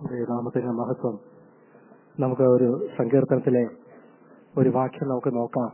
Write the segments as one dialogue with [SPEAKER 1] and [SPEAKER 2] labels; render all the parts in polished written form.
[SPEAKER 1] നാമത്തിന്റെ മഹത്വം. നമുക്ക് ഒരു സങ്കീർത്തനത്തിലെ ഒരു വാക്യം നമുക്ക് നോക്കാം.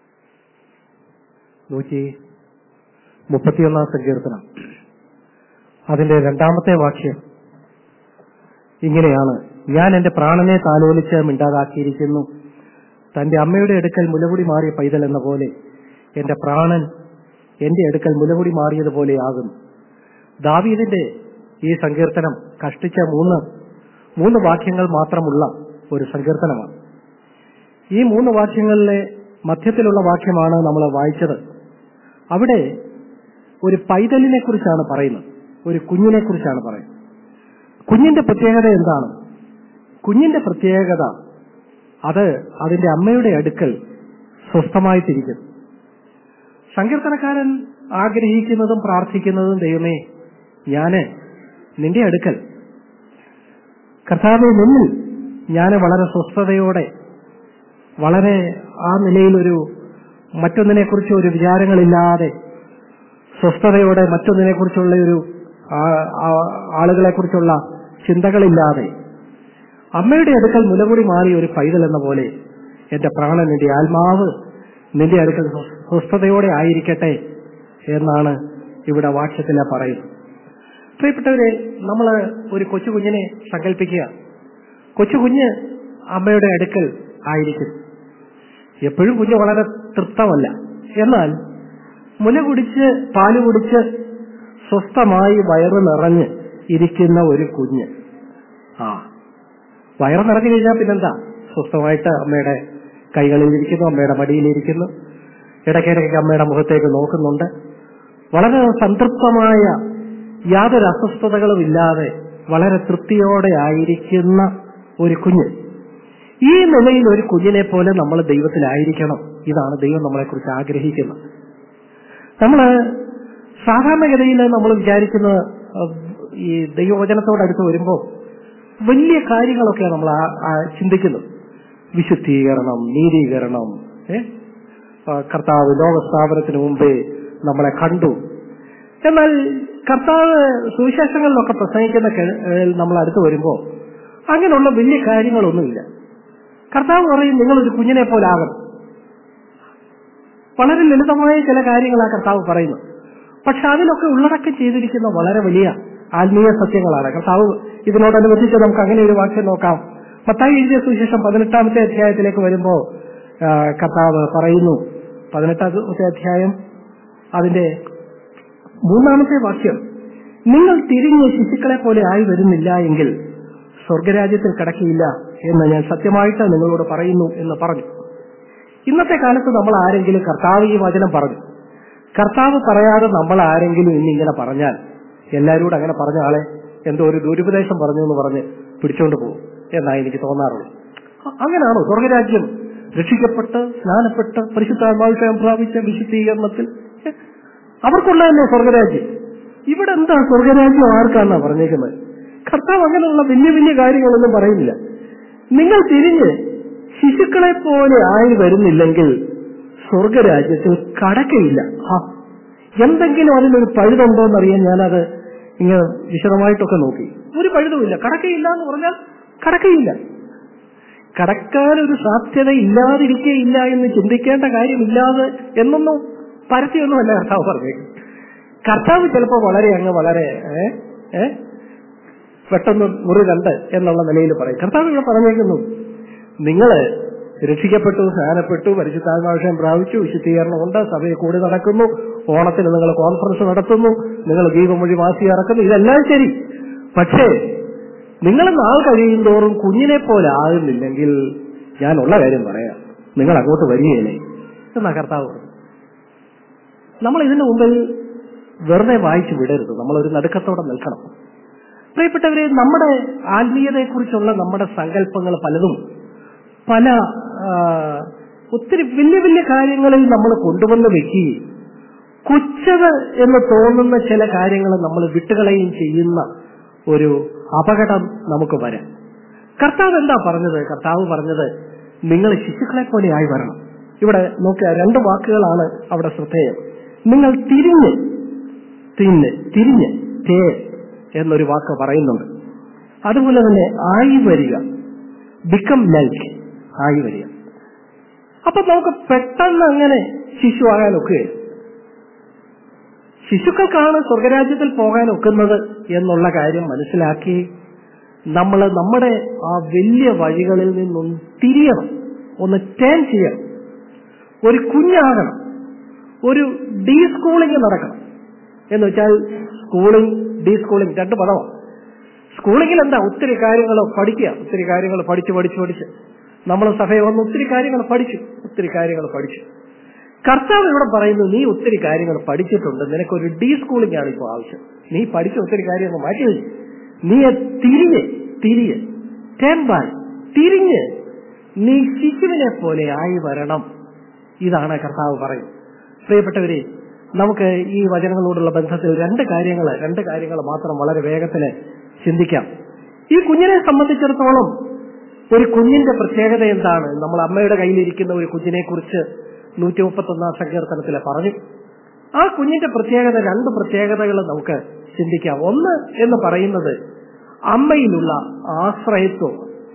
[SPEAKER 1] 131 സങ്കീർത്തനം, അതിന്റെ 2-ാമത്തെ വാക്യം ഇങ്ങനെയാണ്: ഞാൻ എന്റെ പ്രാണനെ താലോലിച്ച് മിണ്ടാതാക്കിയിരിക്കുന്നു. തന്റെ അമ്മയുടെ അടുക്കൽ മുലകുടി മാറിയ പൈതൽ എന്ന പോലെ എന്റെ പ്രാണൻ എന്റെ അടുക്കൽ മുലകുടി മാറിയതുപോലെയാകുന്നു. ദാവീദിന്റെ ഈ സങ്കീർത്തനം കഷ്ടിച്ച മൂന്ന് വാക്യങ്ങൾ മാത്രമുള്ള ഒരു സങ്കീർത്തനമാണ്. ഈ 3 വാക്യങ്ങളിലെ മധ്യത്തിലുള്ള വാക്യമാണ് നമ്മൾ വായിച്ചത്. അവിടെ ഒരു പൈതലിനെ കുറിച്ചാണ് പറയുന്നത്, ഒരു കുഞ്ഞിനെ കുറിച്ചാണ് പറയുന്നത്. കുഞ്ഞിന്റെ പ്രത്യേകത എന്താണ്? കുഞ്ഞിന്റെ പ്രത്യേകത അത് അതിന്റെ അമ്മയുടെ അടുക്കൽ സ്വസ്ഥമായിട്ടിരിക്കുന്നു. സങ്കീർത്തനക്കാരൻ ആഗ്രഹിക്കുന്നതും പ്രാർത്ഥിക്കുന്നതും, ദൈവമേ, ഞാന് നിന്റെ അടുക്കൽ, കർത്താവേ, നിന്നിൽ ഞാൻ വളരെ സ്വസ്ഥതയോടെ, വളരെ ആ നിലയിലൊരു മറ്റൊന്നിനെക്കുറിച്ച് ഒരു വിചാരങ്ങളില്ലാതെ, സ്വസ്ഥതയോടെ മറ്റൊന്നിനെക്കുറിച്ചുള്ള ഒരു ആളുകളെക്കുറിച്ചുള്ള ചിന്തകളില്ലാതെ അമ്മയുടെ അടുക്കൽ മുലകുടി മാറിയ ഒരു പൈതൽ എന്ന പോലെ എന്റെ പ്രാണൻ, നിന്റെ ആത്മാവ് നിന്റെ അടുക്കൽ സ്വസ്ഥതയോടെ ആയിരിക്കട്ടെ എന്നാണ് ഇവിടെ വാക്യത്തിൽ പറയുന്നത്. പ്രിയപ്പെട്ടവരെ, നമ്മൾ ഒരു കൊച്ചുകുഞ്ഞിനെ സങ്കല്പിക്കുക. കൊച്ചുകുഞ്ഞ് അമ്മയുടെ അടുക്കൽ ആയിരിക്കും. എപ്പോഴും കുഞ്ഞ് വളരെ തൃപ്തമല്ല. എന്നാൽ മുല കുടിച്ച് പാല് കുടിച്ച് സ്വസ്ഥമായി വയറ് നിറഞ്ഞ് ഇരിക്കുന്ന ഒരു കുഞ്ഞ്, വയറ് നിറഞ്ഞു കഴിഞ്ഞാൽ പിന്നെന്താ, സ്വസ്ഥമായിട്ട് അമ്മയുടെ കൈകളിൽ ഇരിക്കുന്നു, അമ്മയുടെ മടിയിലിരിക്കുന്നു, ഇടയ്ക്കിടയ്ക്ക് അമ്മയുടെ മുഖത്തേക്ക് നോക്കുന്നുണ്ട്. വളരെ സംതൃപ്തമായ, യാതൊരു അസ്വസ്ഥതകളും ഇല്ലാതെ വളരെ തൃപ്തിയോടെ ആയിരിക്കുന്ന ഒരു കുഞ്ഞ്. ഈ നിലയിൽ ഒരു കുഞ്ഞിനെ പോലെ നമ്മൾ ദൈവത്തിലായിരിക്കണം. ഇതാണ് ദൈവം നമ്മളെക്കുറിച്ച് ആഗ്രഹിക്കുന്നത്. നമ്മൾ സാധാരണഗതിയിൽ നമ്മൾ വിചാരിക്കുന്ന ഈ ദൈവവചനത്തോടടുത്ത് വരുമ്പോൾ വലിയ കാര്യങ്ങളൊക്കെയാണ് നമ്മൾ ചിന്തിക്കുന്നത്. വിശുദ്ധീകരണം, നീതീകരണം, കർത്താവ് ലോകസ്ഥാപനത്തിന് മുമ്പേ നമ്മളെ കണ്ടു. എന്നാൽ കർത്താവ് സുവിശേഷങ്ങളിലൊക്കെ പ്രസംഗിക്കുന്ന നമ്മൾ അടുത്ത് വരുമ്പോൾ അങ്ങനെയുള്ള വലിയ കാര്യങ്ങളൊന്നുമില്ല. കർത്താവ് പറയും, നിങ്ങളൊരു കുഞ്ഞിനെ പോലെ ആകണം. വളരെ ലളിതമായ ചില കാര്യങ്ങളാണ് കർത്താവ് പറയുന്നത്. പക്ഷെ അതിലൊക്കെ ഉള്ളടക്കം ചെയ്തിരിക്കുന്ന വളരെ വലിയ ആത്മീയ സത്യങ്ങളാണ്. കർത്താവ് ഇതിനോടനുബന്ധിച്ച് നമുക്ക് അങ്ങനെ ഒരു വാക്യം നോക്കാം. മത്തായി എഴുതിയ സുവിശേഷം 18-ാമത്തെ അധ്യായത്തിലേക്ക് വരുമ്പോൾ കർത്താവ് പറയുന്നു, 18-ാമത്തെ അധ്യായം അതിന്റെ 3-ാമത്തെ വാക്യം: നിങ്ങൾ തിരിഞ്ഞ് ശിശുക്കളെ പോലെ ആയി വരുന്നില്ല എങ്കിൽ സ്വർഗരാജ്യത്തിൽ കടക്കിയില്ല എന്ന് ഞാൻ സത്യമായിട്ട് നിങ്ങളോട് പറയുന്നു എന്ന് പറഞ്ഞു. ഇന്നത്തെ കാലത്ത് നമ്മൾ ആരെങ്കിലും, കർത്താവ് ഈ വചനം പറഞ്ഞു, കർത്താവ് പറയാതെ നമ്മൾ ആരെങ്കിലും ഇന്നിങ്ങനെ പറഞ്ഞാൽ എല്ലാവരോടും അങ്ങനെ പറഞ്ഞ ആളെ എന്തോ ഒരു ദുരുപദേശം പറഞ്ഞു എന്ന് പറഞ്ഞ് പിടിച്ചോണ്ട് പോകും എന്നാണ് എനിക്ക് തോന്നാറുള്ളത്. അങ്ങനെയാണോ? സ്വർഗരാജ്യം രക്ഷിക്കപ്പെട്ട് സ്നാനപ്പെട്ട് പരിശുദ്ധാത്മാവിഷയം പ്രാപിച്ച വിശുദ്ധീകരണത്തിൽ അവർക്കുള്ള തന്നെ സ്വർഗരാജ്യം. ഇവിടെ എന്താ സ്വർഗരാജ്യം ആർക്കാന്നാ പറഞ്ഞേക്കുന്നത്? കർത്താവ് അങ്ങനെയുള്ള വലിയ വലിയ കാര്യങ്ങളൊന്നും പറയുന്നില്ല. നിങ്ങൾ തിരിഞ്ഞ് ശിശുക്കളെ പോലെ ആയി വരുന്നില്ലെങ്കിൽ സ്വർഗരാജ്യത്തിൽ കടക്കയില്ല. എന്തെങ്കിലും അതിനൊരു പഴുതുണ്ടോ എന്നറിയാൻ ഞാനത് ഇങ്ങനെ വിശദമായിട്ടൊക്കെ നോക്കി. ഒരു പഴുതുമില്ല. കടക്കയില്ല എന്ന് പറഞ്ഞാൽ കടക്കയില്ല. കടക്കാനൊരു സാധ്യത ഇല്ലാതിരിക്കയില്ല എന്ന് ചിന്തിക്കേണ്ട കാര്യമില്ലാതെ എന്നൊന്നും പരത്തിയൊന്നുമല്ല കർത്താവ് പറഞ്ഞേക്കും. കർത്താവ് ചിലപ്പോൾ വളരെ പെട്ടെന്ന് മുറി കണ്ട് എന്നുള്ള നിലയിൽ പറയും. കർത്താവ് ഇവിടെ പറഞ്ഞേക്കുന്നു, നിങ്ങൾ രക്ഷിക്കപ്പെട്ടു, സ്നാനപ്പെട്ടു, പരിശുദ്ധാത്മാവിഷയം പ്രാപിച്ചു, വിശുദ്ധീകരണം ഉണ്ട്, സഭയെ കൂടി നടക്കുന്നു, ഓണത്തിന് നിങ്ങൾ കോൺഫറൻസ് നടത്തുന്നു, നിങ്ങൾ ദീപമൊഴി മാസി ഇറക്കുന്നു, ഇതെല്ലാം ശരി. പക്ഷേ നിങ്ങൾ നാൾ കഴിയും തോറും കുഞ്ഞിനെ പോലെ ആകുന്നില്ലെങ്കിൽ ഞാനുള്ള കാര്യം പറയാം, നിങ്ങൾ അങ്ങോട്ട് വരികയില്ലേ എന്നാ കർത്താവ് പറഞ്ഞു. നമ്മൾ ഇതിനു മുമ്പിൽ വെറുതെ വായിച്ചു വിടരുത്. നമ്മളൊരു നടുക്കത്തോടെ നിൽക്കണം. പ്രിയപ്പെട്ടവരെ, നമ്മുടെ ആത്മീയതയെക്കുറിച്ചുള്ള നമ്മുടെ സങ്കല്പങ്ങൾ പലതും ഒത്തിരി വലിയ വലിയ കാര്യങ്ങളിൽ നമ്മൾ കൊണ്ടുവന്ന് വെക്കുകയും കൊച്ചത് എന്ന് തോന്നുന്ന ചില കാര്യങ്ങൾ നമ്മൾ വിട്ടുകളയും ചെയ്യുന്ന ഒരു അപകടം നമുക്ക് വരാം. കർത്താവ് എന്താ പറഞ്ഞത്? കർത്താവ് പറഞ്ഞത്, നിങ്ങൾ ശിശുക്കളെ പോലെ ആയി വരണം. ഇവിടെ നോക്കുക, 2 വാക്കുകളാണ് അവിടെ ശ്രദ്ധേയം. നിങ്ങൾ തിരിഞ്ഞ് എന്നൊരു വാക്ക് പറയുന്നുണ്ട്. അതുപോലെ തന്നെ ആയി വരിക, ബിക്കം ലൈക്ക്, ആയി വരിക. അപ്പൊ നമുക്ക് പെട്ടെന്ന് അങ്ങനെ ശിശു ആകാനൊക്കെ, ശിശുക്കൾക്കാണ് സ്വർഗരാജ്യത്തിൽ പോകാൻ ഒക്കുന്നത് എന്നുള്ള കാര്യം മനസ്സിലാക്കി നമ്മൾ നമ്മുടെ ആ വലിയ വഴികളിൽ നിന്നും തിരിയണം, ഒന്ന് ടേൺ ചെയ്യണം. ഒരു കുഞ്ഞാകണം, ഒരു ഡീ സ്കൂളിംഗ് നടക്കണം. എന്ന് വെച്ചാൽ സ്കൂളിംഗ്, ഡീ സ്കൂളിംഗ് രണ്ട് പദമാണ്. സ്കൂളിംഗിൽ എന്താ, ഒത്തിരി കാര്യങ്ങൾ പഠിക്കുക, ഒത്തിരി കാര്യങ്ങൾ പഠിച്ച് നമ്മൾ സഭയിൽ വന്ന് ഒത്തിരി കാര്യങ്ങൾ പഠിച്ചു. കർത്താവ് ഇവിടെ പറയുന്നു, നീ ഒത്തിരി കാര്യങ്ങൾ പഠിച്ചിട്ടുണ്ട്, നിനക്കൊരു ഡീ സ്കൂളിംഗ് ആണ് ഇപ്പോൾ ആവശ്യം. നീ പഠിച്ച ഒത്തിരി കാര്യങ്ങൾ മാറ്റി വെച്ചു, നീ തിരിയെ ടേൺ ബൈ, തിരിഞ്ഞ് നീ ശിശുവിനെ പോലെ ആയി വരണം. ഇതാണ് കർത്താവ് പറയുന്നത്. പ്രിയപ്പെട്ടവരെ, നമുക്ക് ഈ വചനങ്ങളോടുള്ള ബന്ധത്തിൽ രണ്ട് കാര്യങ്ങൾ മാത്രം വളരെ വേഗത്തിൽ ചിന്തിക്കാം. ഈ കുഞ്ഞിനെ സംബന്ധിച്ചിടത്തോളം ഒരു കുഞ്ഞിന്റെ പ്രത്യേകത എന്താണ്? നമ്മൾ അമ്മയുടെ കയ്യിലിരിക്കുന്ന ഒരു കുഞ്ഞിനെ കുറിച്ച് 131 സങ്കീർത്തനത്തിൽ പറഞ്ഞു. ആ കുഞ്ഞിന്റെ പ്രത്യേകത, രണ്ട് പ്രത്യേകതകൾ നമുക്ക് ചിന്തിക്കാം. ഒന്ന് എന്ന് പറയുന്നത് അമ്മയിലുള്ള ആശ്രയത്വം.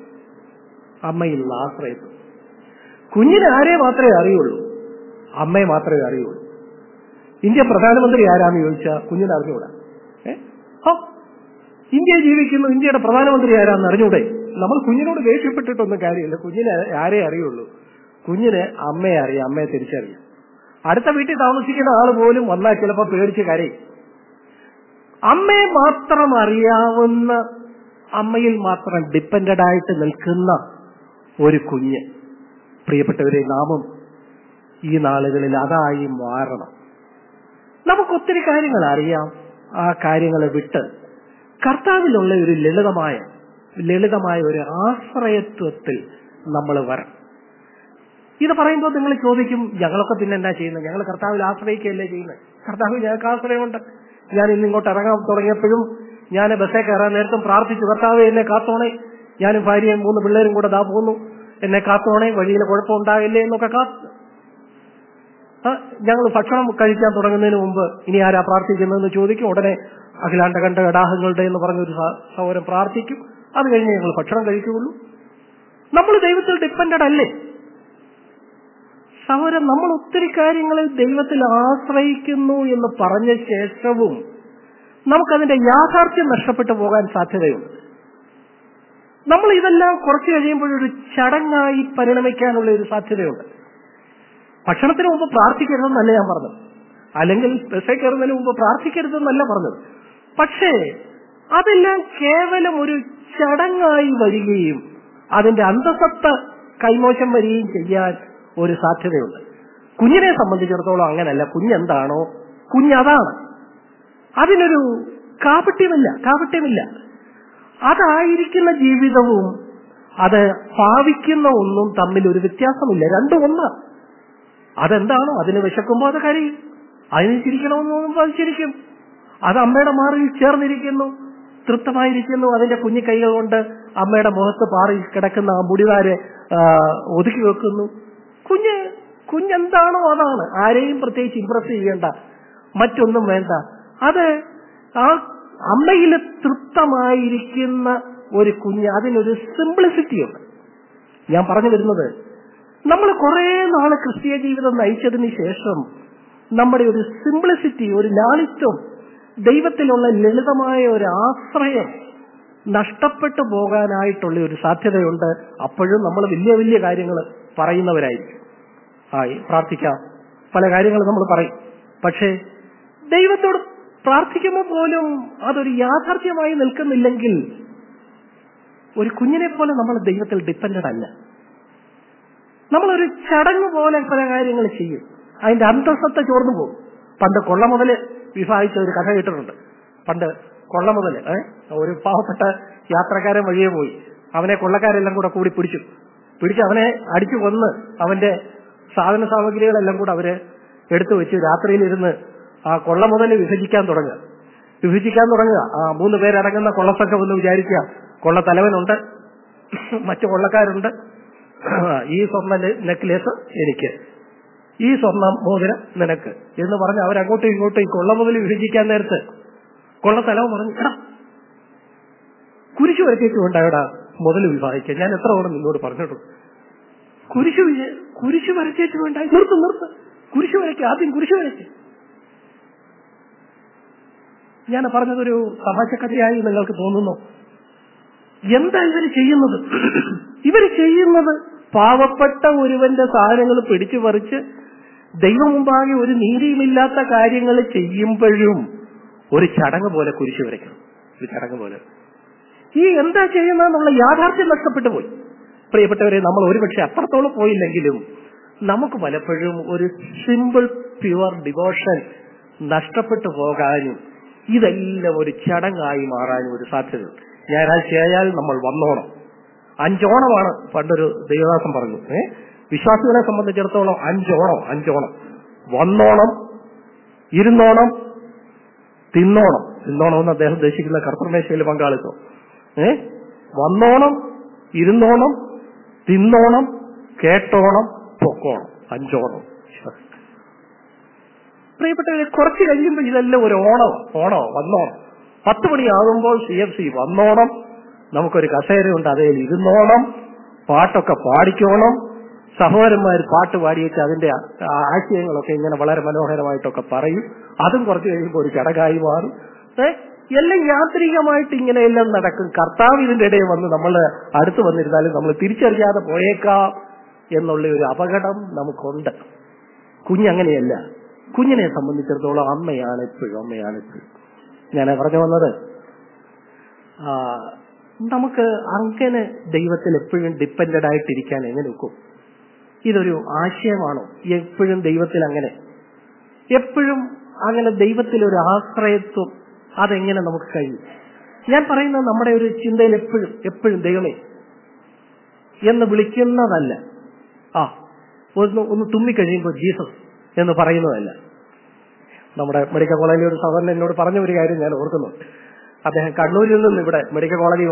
[SPEAKER 1] കുഞ്ഞിന് ആരെ മാത്രമേ അറിയുള്ളൂ? അമ്മയെ മാത്രമേ അറിയുള്ളൂ. ഇന്ത്യ പ്രധാനമന്ത്രി ആരാന്ന് ചോദിച്ചാൽ കുഞ്ഞിന് അറിഞ്ഞുകൂടാ. ഇന്ത്യയിൽ ജീവിക്കുന്നു, ഇന്ത്യയുടെ പ്രധാനമന്ത്രി ആരാന്ന് അറിഞ്ഞൂടെ? നമ്മൾ കുഞ്ഞിനോട് ദേഷ്യപ്പെട്ടിട്ടൊന്നും കാര്യമില്ല. കുഞ്ഞിനെ ആരെ അറിയുള്ളൂ? കുഞ്ഞിന് അമ്മയെ അറിയാം, അമ്മയെ തിരിച്ചറിയാം. അടുത്ത വീട്ടിൽ താമസിക്കുന്ന ആൾ പോലും വന്നാൽ ചിലപ്പോൾ പേടിച്ച് കരയും. അമ്മയെ മാത്രം അറിയാവുന്ന, അമ്മയിൽ മാത്രം ഡിപ്പെൻഡഡ് ആയിട്ട് നിൽക്കുന്ന ഒരു കുഞ്ഞ്. പ്രിയപ്പെട്ടവരെ, നാമും ഈ നാളുകളിൽ അതായി മാറണം. നമുക്കൊത്തിരി കാര്യങ്ങൾ അറിയാം. ആ കാര്യങ്ങളെ വിട്ട് കർത്താവിലുള്ള ഒരു ലളിതമായ ഒരു ആശ്രയത്വത്തിൽ നമ്മൾ വരണം. ഇത് പറയുമ്പോൾ നിങ്ങൾ ചോദിക്കും, ഞങ്ങളൊക്കെ പിന്നെ എന്താ ചെയ്യുന്നത്? ഞങ്ങൾ കർത്താവിൽ ആശ്രയിക്കുകയല്ലേ ചെയ്യുന്നത്? കർത്താവ് ഞങ്ങൾക്ക് ആശ്രയമുണ്ട്. ഞാൻ ഇന്നിങ്ങോട്ട് ഇറങ്ങാൻ തുടങ്ങിയപ്പോഴും ഞാൻ ബസ്സേ കയറാൻ നേരത്തും പ്രാർത്ഥിച്ചു, കർത്താവ് എന്നെ കാത്തോണേ, ഞാനും ഭാര്യയും 3 പിള്ളേരും കൂടെ ദാ പോകുന്നു, എന്നെ കാത്തോണേ, വഴിയിൽ കുഴപ്പമുണ്ടാകില്ലേ എന്നൊക്കെ ഞങ്ങൾ ഭക്ഷണം കഴിക്കാൻ തുടങ്ങുന്നതിന് മുമ്പ് ഇനി ആരാ പ്രാർത്ഥിക്കുന്നതെന്ന് ചോദിക്കും. ഉടനെ അഖിലാണ്ട കണ്ട ഇടാഹങ്ങളുടെ എന്ന് പറഞ്ഞൊരു സഹോദരൻ പ്രാർത്ഥിക്കും. അത് കഴിഞ്ഞ് ഞങ്ങൾ ഭക്ഷണം കഴിക്കുകയുള്ളൂ. നമ്മൾ ദൈവത്തിൽ ഡിപ്പെൻഡഡ് അല്ലേ സഹോദരൻ? നമ്മൾ ഒത്തിരി കാര്യങ്ങളിൽ ദൈവത്തിൽ ആശ്രയിക്കുന്നു എന്ന് പറഞ്ഞ ശേഷവും നമുക്കതിന്റെ യാഥാർത്ഥ്യം നഷ്ടപ്പെട്ടു പോകാൻ സാധ്യതയുണ്ട്. നമ്മൾ ഇതെല്ലാം കുറച്ചു കഴിയുമ്പോഴൊരു ചടങ്ങായി പരിണമിക്കാനുള്ള ഒരു സാധ്യതയുണ്ട്. ഭക്ഷണത്തിന് മുമ്പ് പ്രാർത്ഥിക്കരുതെന്നല്ല ഞാൻ പറഞ്ഞത്, അല്ലെങ്കിൽ ബസ്സേ കയറുന്നതിന് മുമ്പ് പ്രാർത്ഥിക്കരുതെന്നല്ല പറഞ്ഞത്. പക്ഷേ അതെല്ലാം കേവലം ഒരു ചടങ്ങായി വരികയും അതിന്റെ അന്തസത്ത കൈമോശം വരികയും ചെയ്യാൻ ഒരു സാധ്യതയുണ്ട്. കുഞ്ഞിനെ സംബന്ധിച്ചിടത്തോളം അങ്ങനല്ല. കുഞ്ഞെന്താണോ കുഞ്ഞതാണ്. അതിനൊരു കാപട്യമില്ല. അതായിരിക്കുന്ന ജീവിതവും അത് ഭാവിക്കുന്ന ഒന്നും തമ്മിൽ ഒരു വ്യത്യാസമില്ല. രണ്ടും ഒന്നാണ്. അതെന്താണോ അതിന് വിശക്കുമ്പോൾ അത് കരയും, അതിന് ചിരിക്കണമെന്ന് തോന്നുമ്പോൾ അത് ചിരിക്കും. അത് അമ്മയുടെ മാറിൽ ചേർന്നിരിക്കുന്നു, തൃപ്തമായിരിക്കുന്നു. അതിന്റെ കുഞ്ഞു കൈകൾ കൊണ്ട് അമ്മയുടെ മുഖത്ത് പാറി കിടക്കുന്ന ആ മുടിവാരെ ഒതുക്കി വെക്കുന്നു. കുഞ്ഞെന്താണോ അതാണ്. ആരെയും പ്രത്യേകിച്ച് ഇംപ്രസ് ചെയ്യേണ്ട, മറ്റൊന്നും വേണ്ട. അത് ആ അമ്മയിൽ തൃപ്തമായിരിക്കുന്ന ഒരു കുഞ്ഞ്. അതിനൊരു സിംപ്ലിസിറ്റി ഉണ്ട്. ഞാൻ പറഞ്ഞു വരുന്നത്, നമ്മൾ കുറെ നാള് ക്രിസ്തീയ ജീവിതം നയിച്ചതിന് ശേഷം നമ്മുടെ ഒരു സിംപ്ലിസിറ്റി, ഒരു ലാളിത്യം, ദൈവത്തിലുള്ള ലളിതമായ ഒരു ആശ്രയം നഷ്ടപ്പെട്ടു പോകാനായിട്ടുള്ള ഒരു സാധ്യതയുണ്ട്. അപ്പോഴും നമ്മൾ വലിയ വലിയ കാര്യങ്ങൾ പറയുന്നവരായിരിക്കും. പ്രാർത്ഥിക്കാം, പല കാര്യങ്ങൾ നമ്മൾ പറയും. പക്ഷേ ദൈവത്തോട് പ്രാർത്ഥിക്കുമ്പോൾ പോലും അതൊരു യാഥാർത്ഥ്യമായി നിൽക്കുന്നില്ലെങ്കിൽ ഒരു കുഞ്ഞിനെ പോലെ നമ്മൾ ദൈവത്തിൽ ഡിപ്പെൻഡഡ് അല്ല. നമ്മളൊരു ചടങ്ങ് പോലെ പല കാര്യങ്ങൾ ചെയ്യും, അതിന്റെ അന്തസത്ത ചോർന്നു പോകും. പണ്ട് കൊള്ള മുതല് വിഭാഗിച്ച ഒരു കഥ കേട്ടിട്ടുണ്ട്. പണ്ട് കൊള്ള മുതല് ഒരു പാവപ്പെട്ട യാത്രക്കാരൻ വഴിയെ പോയി. അവനെ കൊള്ളക്കാരെല്ലാം കൂടെ കൂടി പിടിച്ച് അവനെ അടിച്ചു കൊന്ന് അവന്റെ സാധന സാമഗ്രികളെല്ലാം കൂടെ അവര് എടുത്തു വെച്ച് രാത്രിയിലിരുന്ന് ആ കൊള്ള മുതല് വിഭജിക്കാൻ തുടങ്ങുക. ആ 3 പേരടങ്ങുന്ന കൊള്ളസംഘം എന്ന് വിചാരിക്കുക. കൊള്ള തലവനുണ്ട്, മറ്റു കൊള്ളക്കാരുണ്ട്. ഈ സ്വർണ്ണ നെക്ലേസ് എനിക്ക്, ഈ സ്വർണ്ണ മോതിരം നിനക്ക് എന്ന് പറഞ്ഞ് അവരങ്ങോട്ടും ഇങ്ങോട്ടും ഈ കൊള്ള മുതൽ വിഭജിക്കാൻ നേരത്ത് കൊള്ള തലവൻ പറഞ്ഞു, കുരിശു വരച്ചേച്ചുകൊണ്ടായടാ മുതൽ വിവാഹിക്കുക. ഞാൻ എത്ര തവണ നിന്നോട് പറഞ്ഞിട്ടുണ്ട്, കുരിശു വരച്ചേച്ചുകൊണ്ടായി. നിർത്ത്, കുരിശു വരയ്ക്കുക, ആദ്യം കുരിശു വരയ്ക്കുക. ഞാൻ പറഞ്ഞതൊരു തമാശക്കഥയായി നിങ്ങൾക്ക് തോന്നുന്നു. എന്താ ഇവര് ചെയ്യുന്നത്? ഇവര് ചെയ്യുന്നത് പാവപ്പെട്ട ഒരുവന്റെ സാധനങ്ങൾ പിടിച്ചു പറിച്ച് ദൈവം മുമ്പാകെ ഒരു നീതിയുമില്ലാത്ത കാര്യങ്ങൾ ചെയ്യുമ്പോഴും ഒരു ചടങ്ങ് പോലെ കുരിശു വരയ്ക്കണം. ഒരു ചടങ്ങ് പോലെ ഈ എന്താ ചെയ്യുന്നതെന്നുള്ള യാഥാർത്ഥ്യം നഷ്ടപ്പെട്ടു പോയി. പ്രിയപ്പെട്ടവരെ, നമ്മൾ ഒരുപക്ഷെ അത്രത്തോളം പോയില്ലെങ്കിലും നമുക്ക് പലപ്പോഴും ഒരു സിമ്പിൾ പ്യുവർ ഡിവോഷൻ നഷ്ടപ്പെട്ടു പോകാനും ഇതെല്ലാം ഒരു ചടങ്ങായി മാറാനും ഒരു സാധ്യതയുണ്ട്. ഞായറാഴ്ചയായാൽ നമ്മൾ വന്നോണം. 5 ഓണമാണ് പണ്ടൊരു ദൈവദാസൻ പറഞ്ഞു. വിശ്വാസികളെ സംബന്ധിച്ചിടത്തോളം 5 ഓണം. വന്നോണം, ഇരുന്നോണം, തിന്നോണം എന്ന് അദ്ദേഹം ഉദ്ദേശിക്കുന്ന കർത്തൃമേശയിൽ പങ്കാളിത്തം. വന്നോണം, ഇരുന്നോണം, തിന്നോണം, കേട്ടോണം, പൊക്കോണം. 5 ഓണം. പ്രിയപ്പെട്ടവരെ, കുറച്ച് കഴിയുമ്പോൾ ഇതെല്ലാം ഒരു ഓണോ വന്നോണം. 10 മണിയാകുമ്പോൾ CFC വന്നോണം, നമുക്കൊരു കസേരയുണ്ട്, അതിൽ ഇരുന്നോണം, പാട്ടൊക്കെ പാടിക്കോണം. സഹോദരന്മാർ പാട്ട് പാടിയിട്ട് അതിന്റെ ആശയങ്ങളൊക്കെ ഇങ്ങനെ വളരെ മനോഹരമായിട്ടൊക്കെ പറയും. അതും കുറച്ച് കഴിയുമ്പോൾ ഒരു ചടങ്ങായി മാറും. എല്ലാം യാന്ത്രികമായിട്ട് ഇങ്ങനെയെല്ലാം നടക്കും. കർത്താവ് ഇതിന്റെ ഇടയിൽ വന്ന് നമ്മൾ അടുത്ത് വന്നിരുന്നാലും നമ്മൾ തിരിച്ചറിയാതെ പോയേക്കാം എന്നുള്ള ഒരു അപകടം നമുക്കുണ്ട്. കുഞ്ഞങ്ങനെയല്ല. കുഞ്ഞിനെ സംബന്ധിച്ചിടത്തോളം അമ്മയാണ് എപ്പോഴും. ഞാൻ പറഞ്ഞു വന്നത്, നമുക്ക് അങ്ങനെ ദൈവത്തിൽ എപ്പോഴും ഡിപ്പെൻഡഡ് ആയിട്ടിരിക്കാൻ എങ്ങനെ ഒക്കും? ഇതൊരു ആശയമാണോ? എപ്പോഴും ദൈവത്തിൽ എപ്പോഴും അങ്ങനെ ദൈവത്തിലൊരു ആശ്രയത്വം അതെങ്ങനെ നമുക്ക് കഴിയും? ഞാൻ പറയുന്നത് നമ്മുടെ ഒരു ചിന്തയിൽ എപ്പോഴും ദൈവമേ എന്ന് വിളിക്കുന്നതല്ല. ഒന്ന് തുമ്മിക്കഴിയുമ്പോൾ ജീസസ് എന്ന് പറയുന്നതല്ല. നമ്മുടെ മെഡിക്കൽ കോളേജിൽ ഒരു സഹോദരൻ എന്നോട് പറഞ്ഞ ഒരു കാര്യം ഞാൻ ഓർക്കുന്നു. അദ്ദേഹം കണ്ണൂരിൽ നിന്ന് ഇവിടെ മെഡിക്കൽ കോളേജിൽ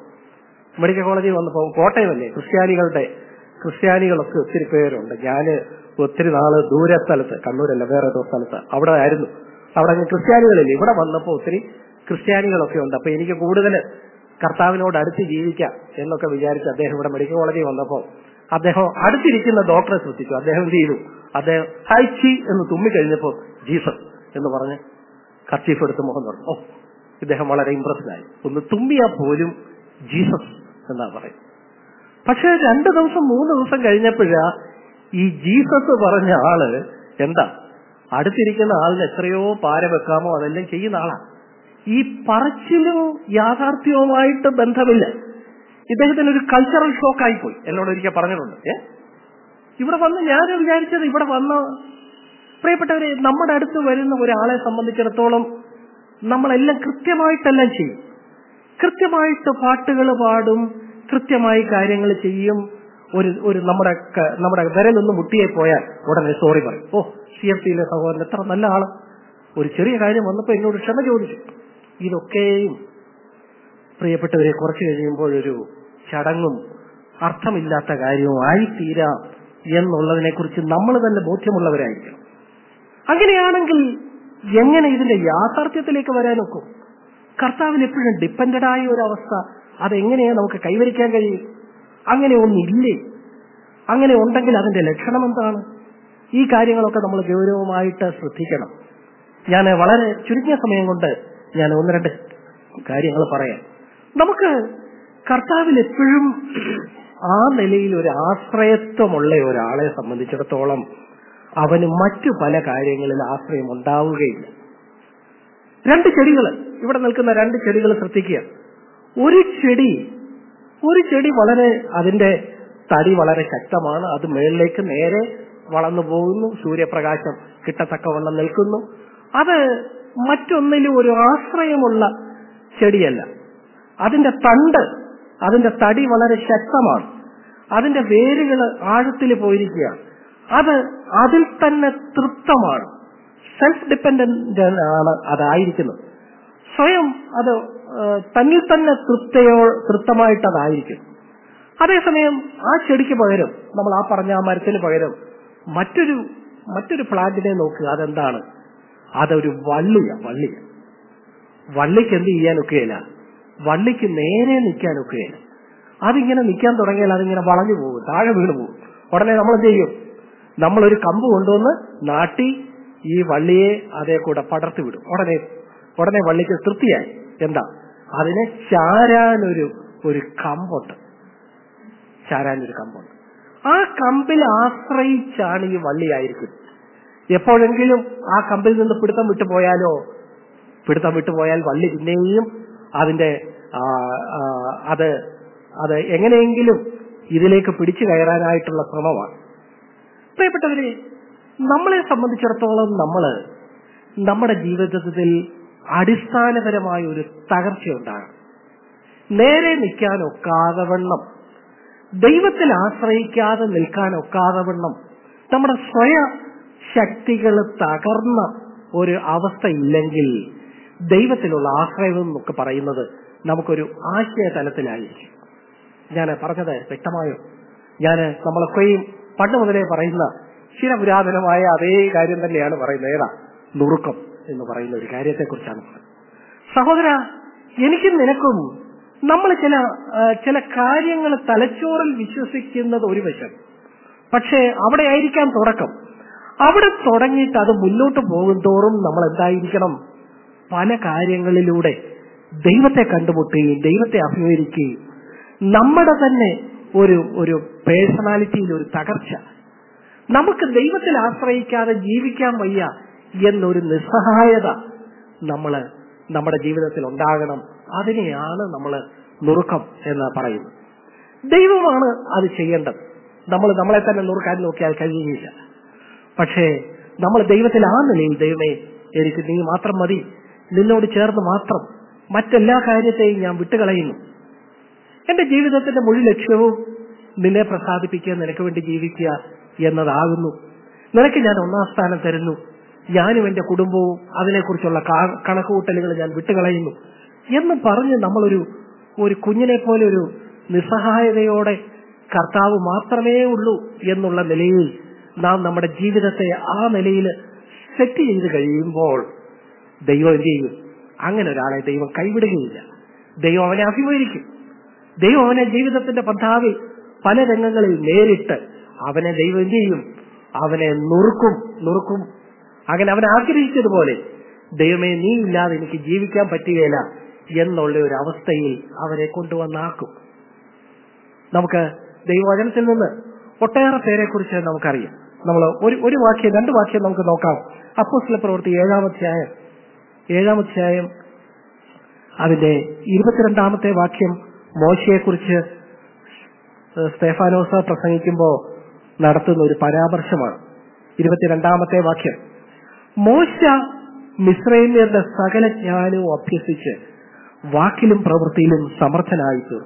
[SPEAKER 1] വന്നപ്പോൾ കോട്ടയമല്ലേ, ക്രിസ്ത്യാനികളൊക്കെ ഒത്തിരി പേരുണ്ട്. ഞാൻ ഒത്തിരി നാള് ദൂരെ സ്ഥലത്ത്, കണ്ണൂരല്ല വേറെ ഏതോ സ്ഥലത്ത് അവിടെ ആയിരുന്നു. അവിടെ ക്രിസ്ത്യാനികളില്ല. ഇവിടെ വന്നപ്പോൾ ഒത്തിരി ക്രിസ്ത്യാനികളൊക്കെ ഉണ്ട്. അപ്പൊ എനിക്ക് കൂടുതൽ കർത്താവിനോട് അടുത്ത് ജീവിക്കാം എന്നൊക്കെ വിചാരിച്ച് അദ്ദേഹം ഇവിടെ മെഡിക്കൽ കോളേജിൽ വന്നപ്പോൾ അദ്ദേഹം അടുത്തിരിക്കുന്ന ഡോക്ടറെ ശ്രദ്ധിച്ചു. അദ്ദേഹം എന്ത് ചെയ്തു? അദ്ദേഹം ഹൈച്ചി എന്ന് തുമ്മിക്കഴിഞ്ഞപ്പോൾ ജീസസ് എന്ന് പറഞ്ഞ് കർച്ചീഫ് എടുത്ത് മുഖം തുറന്നു. ഇദ്ദേഹം വളരെ ഇംപ്രസ്ഡായി. ഒന്ന് തുമ്മിയാൽ പോലും ജീസസ് എന്നാ പറയും. പക്ഷെ 2 ദിവസം 3 ദിവസം കഴിഞ്ഞപ്പോഴാ ഈ ജീസസ് പറഞ്ഞ ആള് എന്താ, അടുത്തിരിക്കുന്ന ആളിന് എത്രയോ പാര വെക്കാമോ അതെല്ലാം ചെയ്യുന്ന ആളാണ്. ഈ പറച്ചിലും യാഥാർത്ഥ്യവുമായിട്ട് ബന്ധമില്ല. ഇദ്ദേഹത്തിന് ഒരു കൾച്ചറൽ ഷോക്കായിപ്പോയി. എന്നോട് ഒരിക്കൽ പറഞ്ഞിട്ടുണ്ട്. ഇവിടെ വന്ന് ഞാൻ വിചാരിച്ചത്, ഇവിടെ വന്ന പ്രിയപ്പെട്ടവരെ, നമ്മുടെ അടുത്ത് വരുന്ന ഒരാളെ സംബന്ധിച്ചിടത്തോളം നമ്മളെല്ലാം കൃത്യമായിട്ടെല്ലാം ചെയ്യും. കൃത്യമായിട്ട് പാട്ടുകൾ പാടും, കൃത്യമായി കാര്യങ്ങൾ ചെയ്യും. ഒരു നമ്മുടെ വിരലൊന്ന് മുട്ടിയെ പോയാൽ ഉടനെ സോറി പറയും. CFCയിലെ സഹോദരൻ എത്ര നല്ല ആള്, ഒരു ചെറിയ കാര്യം വന്നപ്പോൾ എന്നോട് ക്ഷമ ചോദിച്ചു. ഇതൊക്കെയും പ്രിയപ്പെട്ടവരെ കുറച്ചു കഴിയുമ്പോഴൊരു ചടങ്ങും അർത്ഥമില്ലാത്ത കാര്യവും ആയിത്തീരാം എന്നുള്ളതിനെ കുറിച്ച് നമ്മൾ തന്നെ ബോധ്യമുള്ളവരായിരിക്കും. അങ്ങനെയാണെങ്കിൽ എങ്ങനെ ഇതിന്റെ യാഥാർത്ഥ്യത്തിലേക്ക് വരാനൊക്കും? കർത്താവിൽ എപ്പോഴും ഡിപ്പെൻഡഡായ ഒരവസ്ഥ അതെങ്ങനെയാ നമുക്ക് കൈവരിക്കാൻ കഴിയും? അങ്ങനെ ഒന്നില്ലേ? അങ്ങനെ ഉണ്ടെങ്കിൽ അതിന്റെ ലക്ഷണം എന്താണ്? ഈ കാര്യങ്ങളൊക്കെ നമ്മൾ ഗൗരവമായിട്ട് ശ്രദ്ധിക്കണം. ഞാൻ വളരെ ചുരുങ്ങിയ സമയം കൊണ്ട് ഞാൻ 1-2 കാര്യങ്ങൾ പറയാം. നമുക്ക് കർത്താവിൽ എപ്പോഴും ആ നിലയിൽ ഒരു ആശ്രയത്വമുള്ള ഒരാളെ സംബന്ധിച്ചിടത്തോളം അവന് മറ്റു പല കാര്യങ്ങളിൽ ആശ്രയം ഉണ്ടാവുകയില്ല. 2 ചെടികൾ, ഇവിടെ നിൽക്കുന്ന 2 ചെടികൾ ശ്രദ്ധിക്കുക. ഒരു ചെടി വളരെ, അതിന്റെ തടി വളരെ ശക്തമാണ്. അത് മേളിലേക്ക് നേരെ വളർന്നു പോകുന്നു, സൂര്യപ്രകാശം കിട്ടത്തക്കവണ്ണം നിൽക്കുന്നു. അത് മറ്റൊന്നിലും ഒരു ആശ്രയമുള്ള ചെടിയല്ല. അതിന്റെ തടി വളരെ ശക്തമാണ്. അതിന്റെ വേരുകൾ ആഴത്തിൽ പോയിരിക്കുകയാണ്. അത് അതിൽ തന്നെ തൃപ്തമാണ്. സെൽഫ് ഡിപ്പെൻഡന്റ് ആണ് അതായിരിക്കുന്നത്. സ്വയം അത് തന്നിൽ തന്നെ തൃപ്തമായിട്ട് അതായിരിക്കും. അതേസമയം ആ ചെടിക്ക് പകരം, നമ്മൾ ആ പറഞ്ഞ ആ മരത്തിന് പകരം മറ്റൊരു പ്ലാന്റിനെ നോക്കുക. അതെന്താണ്? അതൊരു വള്ളിക്ക് എന്ത് ചെയ്യാനൊക്കെയില്ല. വള്ളിക്ക് നേരെ നിൽക്കാനൊക്കെയാണ്. അതിങ്ങനെ നിൽക്കാൻ തുടങ്ങിയാൽ അതിങ്ങനെ വളഞ്ഞു പോകും, താഴെ വീണ് പോകും. ഉടനെ നമ്മൾ എന്ത് ചെയ്യും? നമ്മളൊരു കമ്പ് കൊണ്ടുവന്ന് നാട്ടി ഈ വള്ളിയെ അതേ കൂടെ പടർത്തി വിടും. ഉടനെ വള്ളിക്ക് തൃപ്തിയായി. എന്താ? അതിനെ ചാരാനൊരു കമ്പുണ്ട്. ആ കമ്പിൽ ആശ്രയിച്ചാണ് ഈ വള്ളിയായിരിക്കും. എപ്പോഴെങ്കിലും ആ കമ്പിൽ നിന്ന് പിടുത്തം വിട്ടുപോയാൽ വള്ളി പിന്നെയും അതിന്റെ അത് എങ്ങനെയെങ്കിലും ഇതിലേക്ക് പിടിച്ചു കയറാനായിട്ടുള്ള ശ്രമമാണ്. പ്രിയപ്പെട്ടവരെ, നമ്മളെ സംബന്ധിച്ചിടത്തോളം നമ്മുടെ ജീവിതത്തിൽ അടിസ്ഥാനപരമായ ഒരു തകർച്ചയുണ്ടാകും. നേരെ നിൽക്കാനൊക്കാതെ വണ്ണം, ദൈവത്തിൽ ആശ്രയിക്കാതെ നിൽക്കാനൊക്കാതെ വണ്ണം, നമ്മുടെ സ്വയ ശക്തികൾ തകർന്ന ഒരു അവസ്ഥ ഇല്ലെങ്കിൽ ദൈവത്തിലുള്ള ആശ്രയം എന്നൊക്കെ പറയുന്നത് നമുക്കൊരു ആശയ തലത്തിലായിരിക്കും. ഞാൻ പറഞ്ഞത് വ്യക്തമായോ? നമ്മളൊക്കെയും പണ്ട് മുതലേ പറയുന്ന ചിരപുരാതനമായ അതേ കാര്യം തന്നെയാണ് പറയുന്നത്. ഏതാ? നുറുക്കം എന്ന് പറയുന്ന ഒരു കാര്യത്തെക്കുറിച്ചാണ് പറയുന്നത്. സഹോദര, എനിക്കും നിനക്കും നമ്മൾ ചില കാര്യങ്ങൾ തലച്ചോറിൽ വിശ്വസിക്കുന്നത് ഒരു വശം, പക്ഷേ അവിടെ ആയിരിക്കാം തുടക്കം. അവിടെ തുടങ്ങിയിട്ട് അത് മുന്നോട്ട് പോകും തോറും നമ്മൾ എന്തായിരിക്കണം? പല കാര്യങ്ങളിലൂടെ ദൈവത്തെ കണ്ടുമുട്ടുകയും ദൈവത്തെ അഭിമുഖീകരിക്കുകയും നമ്മുടെ തന്നെ ഒരു പേഴ്സണാലിറ്റിയിൽ ഒരു തകർച്ച, നമുക്ക് ദൈവത്തിൽ ആശ്രയിക്കാതെ ജീവിക്കാൻ വയ്യ എന്നൊരു നിസ്സഹായത നമ്മുടെ ജീവിതത്തിൽ ഉണ്ടാകണം. അതിനെയാണ് നമ്മൾ നുറുക്കം എന്ന് പറയുന്നത്. ദൈവമാണ് അത് ചെയ്യേണ്ടത്. നമ്മളെ തന്നെ നുറുക്കാൻ നോക്കിയാൽ കഴിയുകയില്ല. പക്ഷേ നമ്മൾ ദൈവത്തിൽ ആ നിലയിൽ, ദൈവമേ എനിക്ക് നീ മാത്രം മതി, നിന്നോട് ചേർന്ന് മാത്രം മറ്റെല്ലാ കാര്യത്തെയും ഞാൻ വിട്ടുകളയുന്നു, എന്റെ ജീവിതത്തിന്റെ മുഴുവൻ ലക്ഷ്യവും നിന്നെ പ്രസാദിപ്പിക്കുക, നിനക്ക് വേണ്ടി ജീവിക്കുക എന്നതാകുന്നു, നിനക്ക് ഞാൻ ഒന്നാം സ്ഥാനം തരുന്നു, ഞാനും എന്റെ കുടുംബവും അതിനെക്കുറിച്ചുള്ള കണക്കുകൂട്ടലുകൾ ഞാൻ വിട്ടുകളയുന്നു എന്ന് പറഞ്ഞ് നമ്മളൊരു കുഞ്ഞിനെ പോലെ ഒരു നിസ്സഹായതയോടെ കർത്താവ് മാത്രമേ ഉള്ളൂ എന്നുള്ള നിലയിൽ നാം നമ്മുടെ ജീവിതത്തെ ആ നിലയിൽ സെറ്റ് ചെയ്ത് കഴിയുമ്പോൾ ദൈവം എന്ത് ചെയ്യും? അങ്ങനെ ഒരാളെ ദൈവം കൈവിടുകയില്ല. ദൈവം അവനെ അഭിമുഖീകരിക്കും. ദൈവം അവനെ ജീവിതത്തിന്റെ പന്ഥാവിൽ പല രംഗങ്ങളിൽ നേരിട്ട് അവനെ ദൈവം എന്ത് ചെയ്യും? അവനെ നുറുക്കും. അങ്ങനെ അവൻ ആഗ്രഹിച്ചതുപോലെ, ദൈവമേ നീ ഇല്ലാതെ എനിക്ക് ജീവിക്കാൻ പറ്റുകയില്ല എന്നുള്ള ഒരു അവസ്ഥയിൽ അവരെ കൊണ്ടുവന്നാക്കും. നമുക്ക് ദൈവവചനത്തിൽ നിന്ന് ഒട്ടേറെ പേരെ കുറിച്ച് നമുക്കറിയാം. നമ്മൾ ഒരു വാക്യം, 2 വാക്യം നമുക്ക് നോക്കാം. അപ്പോസ്തലപ്രവൃത്തി 7-ാം അധ്യായം അതിന്റെ 22-ാമത്തെ വാക്യം മോശയെക്കുറിച്ച് സ്തെഫാനോസ് പ്രസംഗിക്കുമ്പോൾ നടത്തുന്ന ഒരു പരാമർശമാണ്. 22-ാമത്തെ വാക്യം, മോശ മിസ്രൈമ്യരുടെ സകല ജ്ഞാനവും അഭ്യസിച്ച് വാക്കിലും പ്രവൃത്തിയിലും സമർത്ഥനായി തീർന്നു.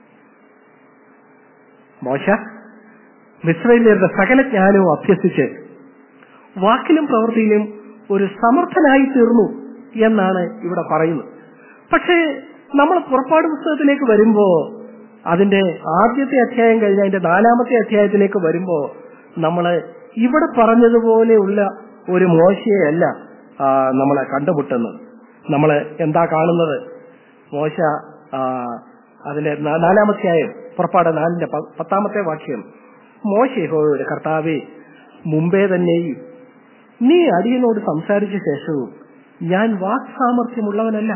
[SPEAKER 1] മോശ മിസ്രൈമ്യരുടെ സകല ജ്ഞാനവും അഭ്യസിച്ച് വാക്കിലും പ്രവൃത്തിയിലും ഒരു സമർത്ഥനായി തീർന്നു എന്നാണ് ഇവിടെ പറയുന്നത്. പക്ഷേ നമ്മൾ പുറപ്പാട് പുസ്തകത്തിലേക്ക് വരുമ്പോ, അതിന്റെ ആദ്യത്തെ അധ്യായം കഴിഞ്ഞ് അതിന്റെ 4-ാമത്തെ അധ്യായത്തിലേക്ക് വരുമ്പോ നമ്മൾ ഇവിടെ പറഞ്ഞതുപോലെയുള്ള ഒരു മോശയല്ല നമ്മളെ കണ്ടുമുട്ടുന്നത്. നമ്മൾ എന്താ കാണുന്നത്? മോശ അതിന്റെ 4-ാം അധ്യായം, പുറപ്പാട് 4-ന്റെ 10-ാമത്തെ വാക്യം, മോശ യഹോവയോട്, കർത്താവേ, മുമ്പേ തന്നെയും നീ അടിയനോട് സംസാരിച്ച ശേഷവും ഞാൻ വാക് സാമർഥ്യമുള്ളവനല്ല.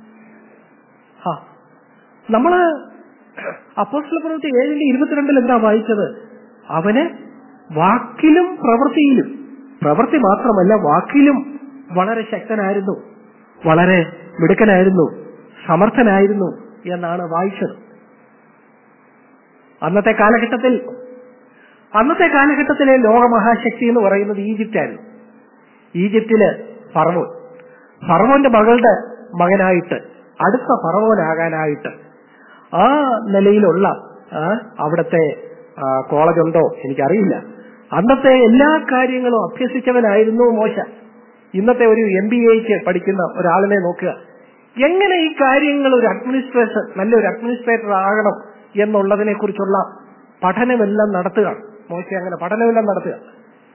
[SPEAKER 1] നമ്മള് അപ്പോസ്തലപ്രവൃത്തി 7:22 എന്താ വായിച്ചത്? അവന് വാക്കിലും പ്രവൃത്തിയിലും, പ്രവൃത്തി മാത്രമല്ല വാക്കിലും വളരെ ശക്തനായിരുന്നു, വളരെ മിടുക്കനായിരുന്നു, സമർത്ഥനായിരുന്നു എന്നാണ് വായിച്ചത്. അന്നത്തെ കാലഘട്ടത്തിലെ ലോകമഹാശക്തി എന്ന് പറയുന്നത് ഈജിപ്റ്റായിരുന്നു. ഈജിപ്തില് ഫറവോന്റെ മകളുടെ മകനായിട്ട്, അടുത്ത ഫറവോനാകാനായിട്ട് ആ നിലയിലുള്ള അവിടുത്തെ കോളേജുണ്ടോ എനിക്കറിയില്ല, അന്നത്തെ എല്ലാ കാര്യങ്ങളും അഭ്യസിച്ചവനായിരുന്നു മോശ. ഇന്നത്തെ ഒരു MBAക്ക് പഠിക്കുന്ന ഒരാളിനെ നോക്കുക, എങ്ങനെ ഈ കാര്യങ്ങൾ നല്ലൊരു അഡ്മിനിസ്ട്രേറ്റർ ആകണം എന്നുള്ളതിനെ കുറിച്ചുള്ള പഠനമെല്ലാം നടത്തുക. മോശ അങ്ങനെ പഠനമെല്ലാം നടത്തുക.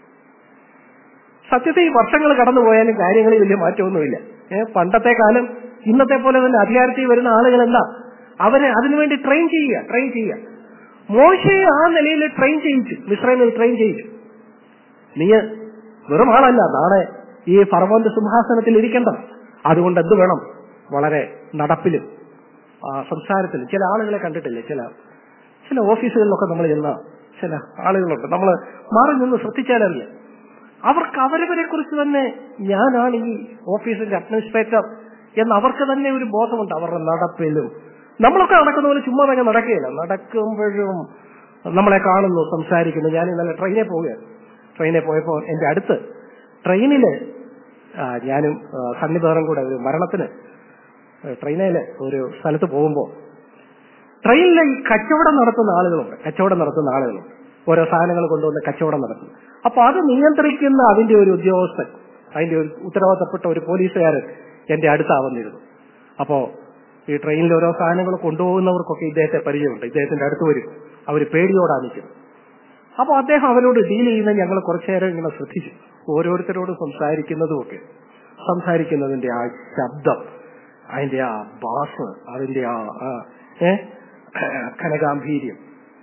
[SPEAKER 1] സത്യത്തിൽ ഈ വർഷങ്ങൾ കടന്നുപോയാലും കാര്യങ്ങളിൽ വലിയ മാറ്റമൊന്നുമില്ല. പണ്ടത്തെ കാലം ഇന്നത്തെ പോലെ തന്നെ അധികാരത്തിൽ വരുന്ന ആളുകൾ എന്താ, അവരെ അതിനുവേണ്ടി ട്രെയിൻ ചെയ്യുക. മോശയെ ആ നിലയിൽ ട്രെയിൻ ചെയ്യിച്ചു, മിസ്രൈമിൽ ട്രെയിൻ ചെയ്യിച്ചു. നീ വെറും ആളല്ല, നാളെ ഈ ഫറവോന്റെ സിംഹാസനത്തിൽ ഇരിക്കേണ്ടത്. അതുകൊണ്ട് എന്ത് വേണം? വളരെ നടപ്പിലും സംസാരത്തിലും. ചില ആളുകളെ കണ്ടിട്ടില്ലേ, ചില ഓഫീസുകളിലൊക്കെ നമ്മൾ ചെന്ന ചില ആളുകളുണ്ട്, നമ്മൾ മാറി നിന്ന് ശ്രദ്ധിച്ചാലറിയാം, അവർക്ക് അവരവരെ കുറിച്ച് തന്നെ ഞാനാണ് ഈ ഓഫീസിന്റെ അഡ്മിനിസ്ട്രേറ്റർ എന്ന് അവർക്ക് തന്നെ ഒരു ബോധമുണ്ട്. അവരുടെ നടപ്പിലും നമ്മളൊക്കെ നടക്കുന്ന പോലെ ചുമ്മാ തന്നെ നടക്കുകയില്ല, നടക്കുമ്പോഴും നമ്മളെ കാണുന്നു, സംസാരിക്കുന്നു. ഞാൻ ഇന്നലെ ട്രെയിനിൽ പോയപ്പോൾ എന്റെ അടുത്ത് ട്രെയിനില് ഞാനും സന്നിധാനം കൂടെ ഒരു മരണത്തിന് ട്രെയിനില് ഒരു സ്ഥലത്ത് പോകുമ്പോൾ ട്രെയിനിലെ ഈ കച്ചവടം നടത്തുന്ന ആളുകളുണ്ട്, ഓരോ സാധനങ്ങൾ കൊണ്ടുവന്ന് കച്ചവടം നടത്തുന്നു. അപ്പൊ അത് നിയന്ത്രിക്കുന്ന അതിന്റെ ഒരു ഉദ്യോഗസ്ഥൻ, അതിന്റെ ഒരു ഉത്തരവാദിത്തപ്പെട്ട ഒരു പോലീസുകാരൻ എന്റെ അടുത്താവുന്നിരുന്നു. അപ്പോ ഈ ട്രെയിനിൽ ഓരോ സാധനങ്ങൾ കൊണ്ടുപോകുന്നവർക്കൊക്കെ ഇദ്ദേഹത്തെ പരിചയമുണ്ട്. ഇദ്ദേഹത്തിന്റെ അടുത്ത് വരും, അവർ പേടിയോടാ നിൽക്കും. അപ്പൊ അദ്ദേഹം അവരോട് ഡീൽ ചെയ്യുന്ന ഞങ്ങൾ കുറച്ചു നേരം ഇങ്ങനെ ശ്രദ്ധിച്ചു. ഓരോരുത്തരോട് സംസാരിക്കുന്നതിന്റെ ആ ശബ്ദം, അതിന്റെ ആ ബാസ്, അതിന്റെ ആ ഘനഗാംഭീര്യം.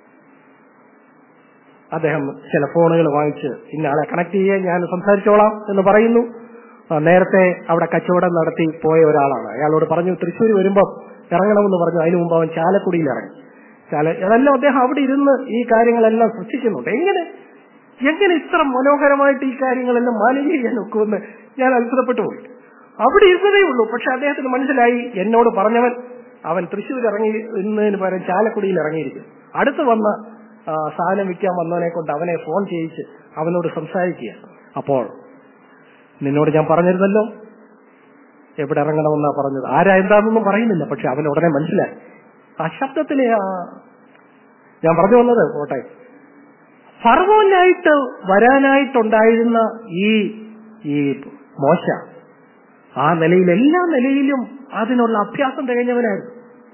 [SPEAKER 1] അദ്ദേഹം ചില ഫോണുകൾ വാങ്ങിച്ച് ഇന്നയാളെ കണക്ട് ചെയ്യാൻ ഞാൻ സംസാരിച്ചോളാം എന്ന് പറയുന്നു. നേരത്തെ അവിടെ കച്ചവടം നടത്തി പോയ ഒരാളാണ്. അയാളോട് പറഞ്ഞു തൃശ്ശൂർ വരുമ്പോൾ ഇറങ്ങണമെന്ന് പറഞ്ഞു. അതിനു മുമ്പ് അവൻ ചാലക്കുടിയിൽ ഇറങ്ങി. അതെല്ലാം അദ്ദേഹം അവിടെ ഇരുന്ന് ഈ കാര്യങ്ങളെല്ലാം സൃഷ്ടിക്കുന്നുണ്ട്. എങ്ങനെ ഇത്ര മനോഹരമായിട്ട് ഈ കാര്യങ്ങളെല്ലാം മാനേജ് ചെയ്യാൻ ഒക്കുമെന്ന് ഞാൻ അത്ഭുതപ്പെട്ടു പോയി. അവിടെ ഇരുന്നതേ ഉള്ളൂ. പക്ഷെ അദ്ദേഹത്തിന് മനസ്സിലായി, എന്നോട് പറഞ്ഞവൻ അവൻ തൃശ്ശൂർ ഇറങ്ങി ഇന്നതിന് പകരം ചാലക്കുടിയിൽ ഇറങ്ങിയിരിക്കും. അടുത്ത് വന്ന സാധനം വിൽക്കാൻ വന്നവനെ കൊണ്ട് അവനെ ഫോൺ ചെയ്യിച്ച് അവനോട് സംസാരിക്കുക. അപ്പോൾ നിന്നോട് ഞാൻ പറഞ്ഞിരുന്നല്ലോ, എവിടെ ഇറങ്ങണമെന്നാ പറഞ്ഞത്, ആരാ എന്താണെന്നൊന്നും പറയുന്നില്ല. പക്ഷെ അവൻ ഉടനെ മനസ്സിലായി ആ ശബ്ദത്തിലെ ഞാൻ പറഞ്ഞു വന്നത്. ഓട്ടെ, ഫറവോനായിട്ട് വരാനായിട്ടുണ്ടായിരുന്ന ഈ മോശ ആ നിലയിൽ, എല്ലാ നിലയിലും അതിനുള്ള അഭ്യാസം തികഞ്ഞവനായിരുന്നു.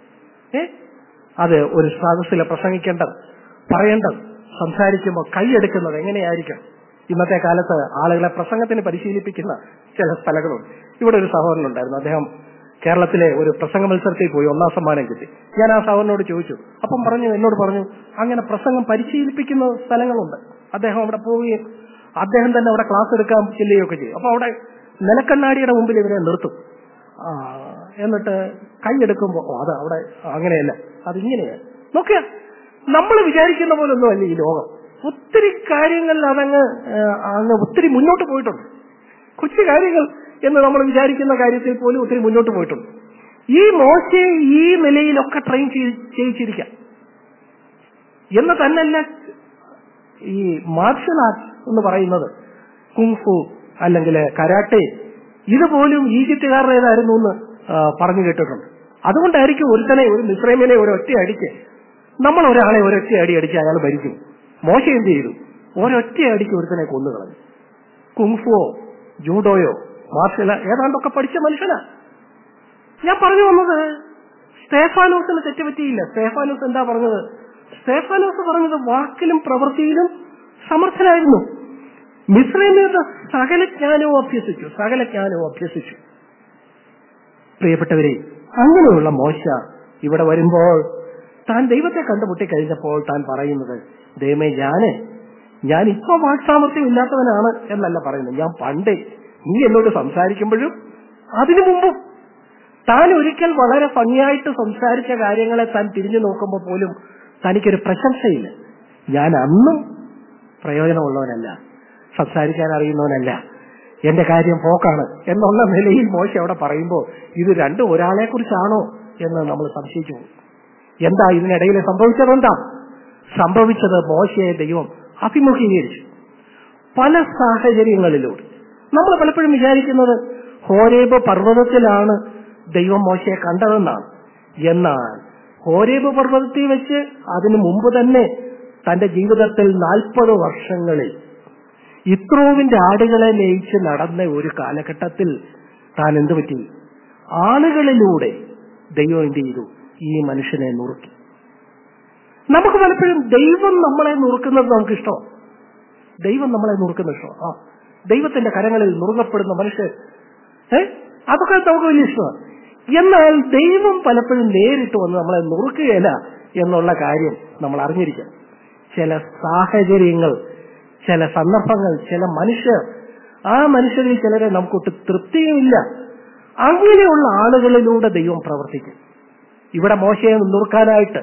[SPEAKER 1] അത് ഒരു സദസ്സിൽ പ്രസംഗിക്കേണ്ടത്, പറയേണ്ടത്, സംസാരിക്കുമ്പോൾ കൈയെടുക്കുന്നത് എങ്ങനെയായിരിക്കണം. ഇന്നത്തെ കാലത്ത് ആളുകളെ പ്രസംഗത്തിന് പരിശീലിപ്പിക്കുന്ന ചില സ്ഥലങ്ങളുണ്ട്. ഇവിടെ ഒരു സഹോദരനുണ്ടായിരുന്നു. അദ്ദേഹം കേരളത്തിലെ ഒരു പ്രസംഗ മത്സരത്തിൽ പോയി 1ാം സമ്മാനം കിട്ടി. ഞാൻ ആ സഹോദരനോട് ചോദിച്ചു. അപ്പം എന്നോട് പറഞ്ഞു അങ്ങനെ പ്രസംഗം പരിശീലിപ്പിക്കുന്ന സ്ഥലങ്ങളുണ്ട്. അദ്ദേഹം അവിടെ പോവുകയും അദ്ദേഹം തന്നെ അവിടെ ക്ലാസ് എടുക്കാൻ ചെല്ലുകയൊക്കെ ചെയ്യും. അപ്പൊ അവിടെ നിലക്കണ്ണാടിയുടെ മുമ്പിൽ ഇവരെ നിർത്തും. എന്നിട്ട് കൈയെടുക്കുമ്പോ അത് അവിടെ അങ്ങനെയല്ല, അതിങ്ങനെയാണ്. നോക്കിയ നമ്മൾ വിചാരിക്കുന്ന പോലെ ഒന്നും അല്ല ഈ ലോകം. ഒത്തിരി കാര്യങ്ങളിൽ അങ്ങ് ഒത്തിരി മുന്നോട്ട് പോയിട്ടുണ്ട്. കൊച്ചു കാര്യങ്ങൾ എന്ന് നമ്മൾ വിചാരിക്കുന്ന കാര്യത്തിൽ പോലും ഒത്തിരി മുന്നോട്ട് പോയിട്ടുണ്ട്. ഈ മോശയെ ഈ നിലയിലൊക്കെ ട്രെയിൻ ചെയ്യിച്ചിരിക്കാം എന്ന് തന്നെയല്ല ഈ മാർഷൽ ആർട്സ് എന്ന് പറയുന്നത്, കുങ്ഫു അല്ലെങ്കിൽ കരാട്ടെ, ഇതുപോലും ഈജിപ്തുകാരുടേതായിരുന്നു എന്ന് പറഞ്ഞു കേട്ടിട്ടുണ്ട്. അതുകൊണ്ടായിരിക്കും ഒരു മിസ്രൈമിനെ ഒരൊറ്റ അടിക്ക്, നമ്മൾ ഒരാളെ ഒരൊറ്റ അടി അടിച്ച് അയാൾ ഭരിക്കും. മോശ എന്ത് ചെയ്തു? ഒരൊറ്റ അടിക്ക് ഒരുത്തനെ കൊന്നുകളഞ്ഞു. കുങ്ഫുവോ ജൂഡോയോ മാർഷൽ ഏതാണ്ടൊക്കെ പഠിച്ച മനുഷ്യനാ. ഞാൻ പറഞ്ഞു വന്നത്, സ്തേഫാനോസിന് തെറ്റുപറ്റിയില്ല. സ്തേഫാനോസ് എന്താ പറഞ്ഞത്? സ്തേഫാനോസ് പറഞ്ഞത് വാക്കിലും പ്രവൃത്തിയിലും സമർത്ഥനായിരുന്നു. മിസ്രൈമിന്റെ സകല ജ്ഞാനവും അഭ്യസിച്ചു. പ്രിയപ്പെട്ടവരെ, അങ്ങനെയുള്ള മോശ ഇവിടെ വരുമ്പോൾ താൻ ദൈവത്തെ കണ്ടുമുട്ടി കഴിഞ്ഞപ്പോൾ താൻ പറയുന്നത്, ദൈവമേ, ഞാൻ ഇപ്പൊ വാക്സാമർത്ഥ്യം ഇല്ലാത്തവനാണ് എന്നല്ല പറയുന്നത്. ഞാൻ പണ്ടേ നീ എന്നോട് സംസാരിക്കുമ്പോഴും അതിനു മുമ്പും താൻ ഒരിക്കൽ വളരെ ഭംഗിയായിട്ട് സംസാരിച്ച കാര്യങ്ങളെ താൻ തിരിഞ്ഞു നോക്കുമ്പോൾ പോലും തനിക്കൊരു പ്രശംസയില്ല. ഞാൻ അന്നും പ്രയോജനമുള്ളവനല്ല, സംസാരിക്കാൻ അറിയുന്നവനല്ല, എന്റെ കാര്യം പോക്കാണ് എന്നുള്ള നിലയിൽ മോശ അവിടെ പറയുമ്പോൾ ഇത് രണ്ടും ഒരാളെ കുറിച്ചാണോ എന്ന് നമ്മൾ സംശയിച്ചു. എന്താ ഇതിനിടയിൽ സംഭവിച്ചത്? മോശയെ ദൈവം അഭിമുഖീകരിച്ചു പല സാഹചര്യങ്ങളിലൂടെ. നമ്മൾ പലപ്പോഴും വിചാരിക്കുന്നത് ഹോരേബ് പർവ്വതത്തിലാണ് ദൈവം മോശയെ കണ്ടതെന്നാണ്. എന്നാൽ ഹോരേബ് പർവ്വതത്തിൽ വെച്ച് അതിനു മുമ്പ് തന്നെ തന്റെ ജീവിതത്തിൽ 40 വർഷങ്ങളിൽ ഇത്രോവിന്റെ ആടുകളെ മേയിച്ച് നടന്ന ഒരു കാലഘട്ടത്തിൽ താൻ എന്തു പറ്റി? ആളുകളിലൂടെ ദൈവം എന്ത് ചെയ്തു? ഈ മനുഷ്യനെ നുറുക്കി. നമുക്ക് പലപ്പോഴും ദൈവം നമ്മളെ നുറുക്കുന്നത് നമുക്കിഷ്ടമാണ്. ദൈവത്തിന്റെ കരങ്ങളിൽ നുറുങ്ങപ്പെടുന്ന മനുഷ്യർ, അതൊക്കെ നമുക്ക് വലിയ ഇഷ്ടമാണ്. എന്നാൽ ദൈവം പലപ്പോഴും നേരിട്ട് വന്ന് നമ്മളെ നുറുക്കുകയില്ല എന്നുള്ള കാര്യം നമ്മൾ അറിഞ്ഞിരിക്കണം. ചില സാഹചര്യങ്ങൾ, ചില സന്ദർഭങ്ങൾ, ചില മനുഷ്യർ, ആ മനുഷ്യരിൽ ചിലരെ നമുക്കൊട്ട് തൃപ്തിയുമില്ല. അങ്ങനെയുള്ള ആളുകളിലൂടെ ദൈവം പ്രവർത്തിക്കും. ഇവിടെ മോശയെ നുറുക്കാനായിട്ട്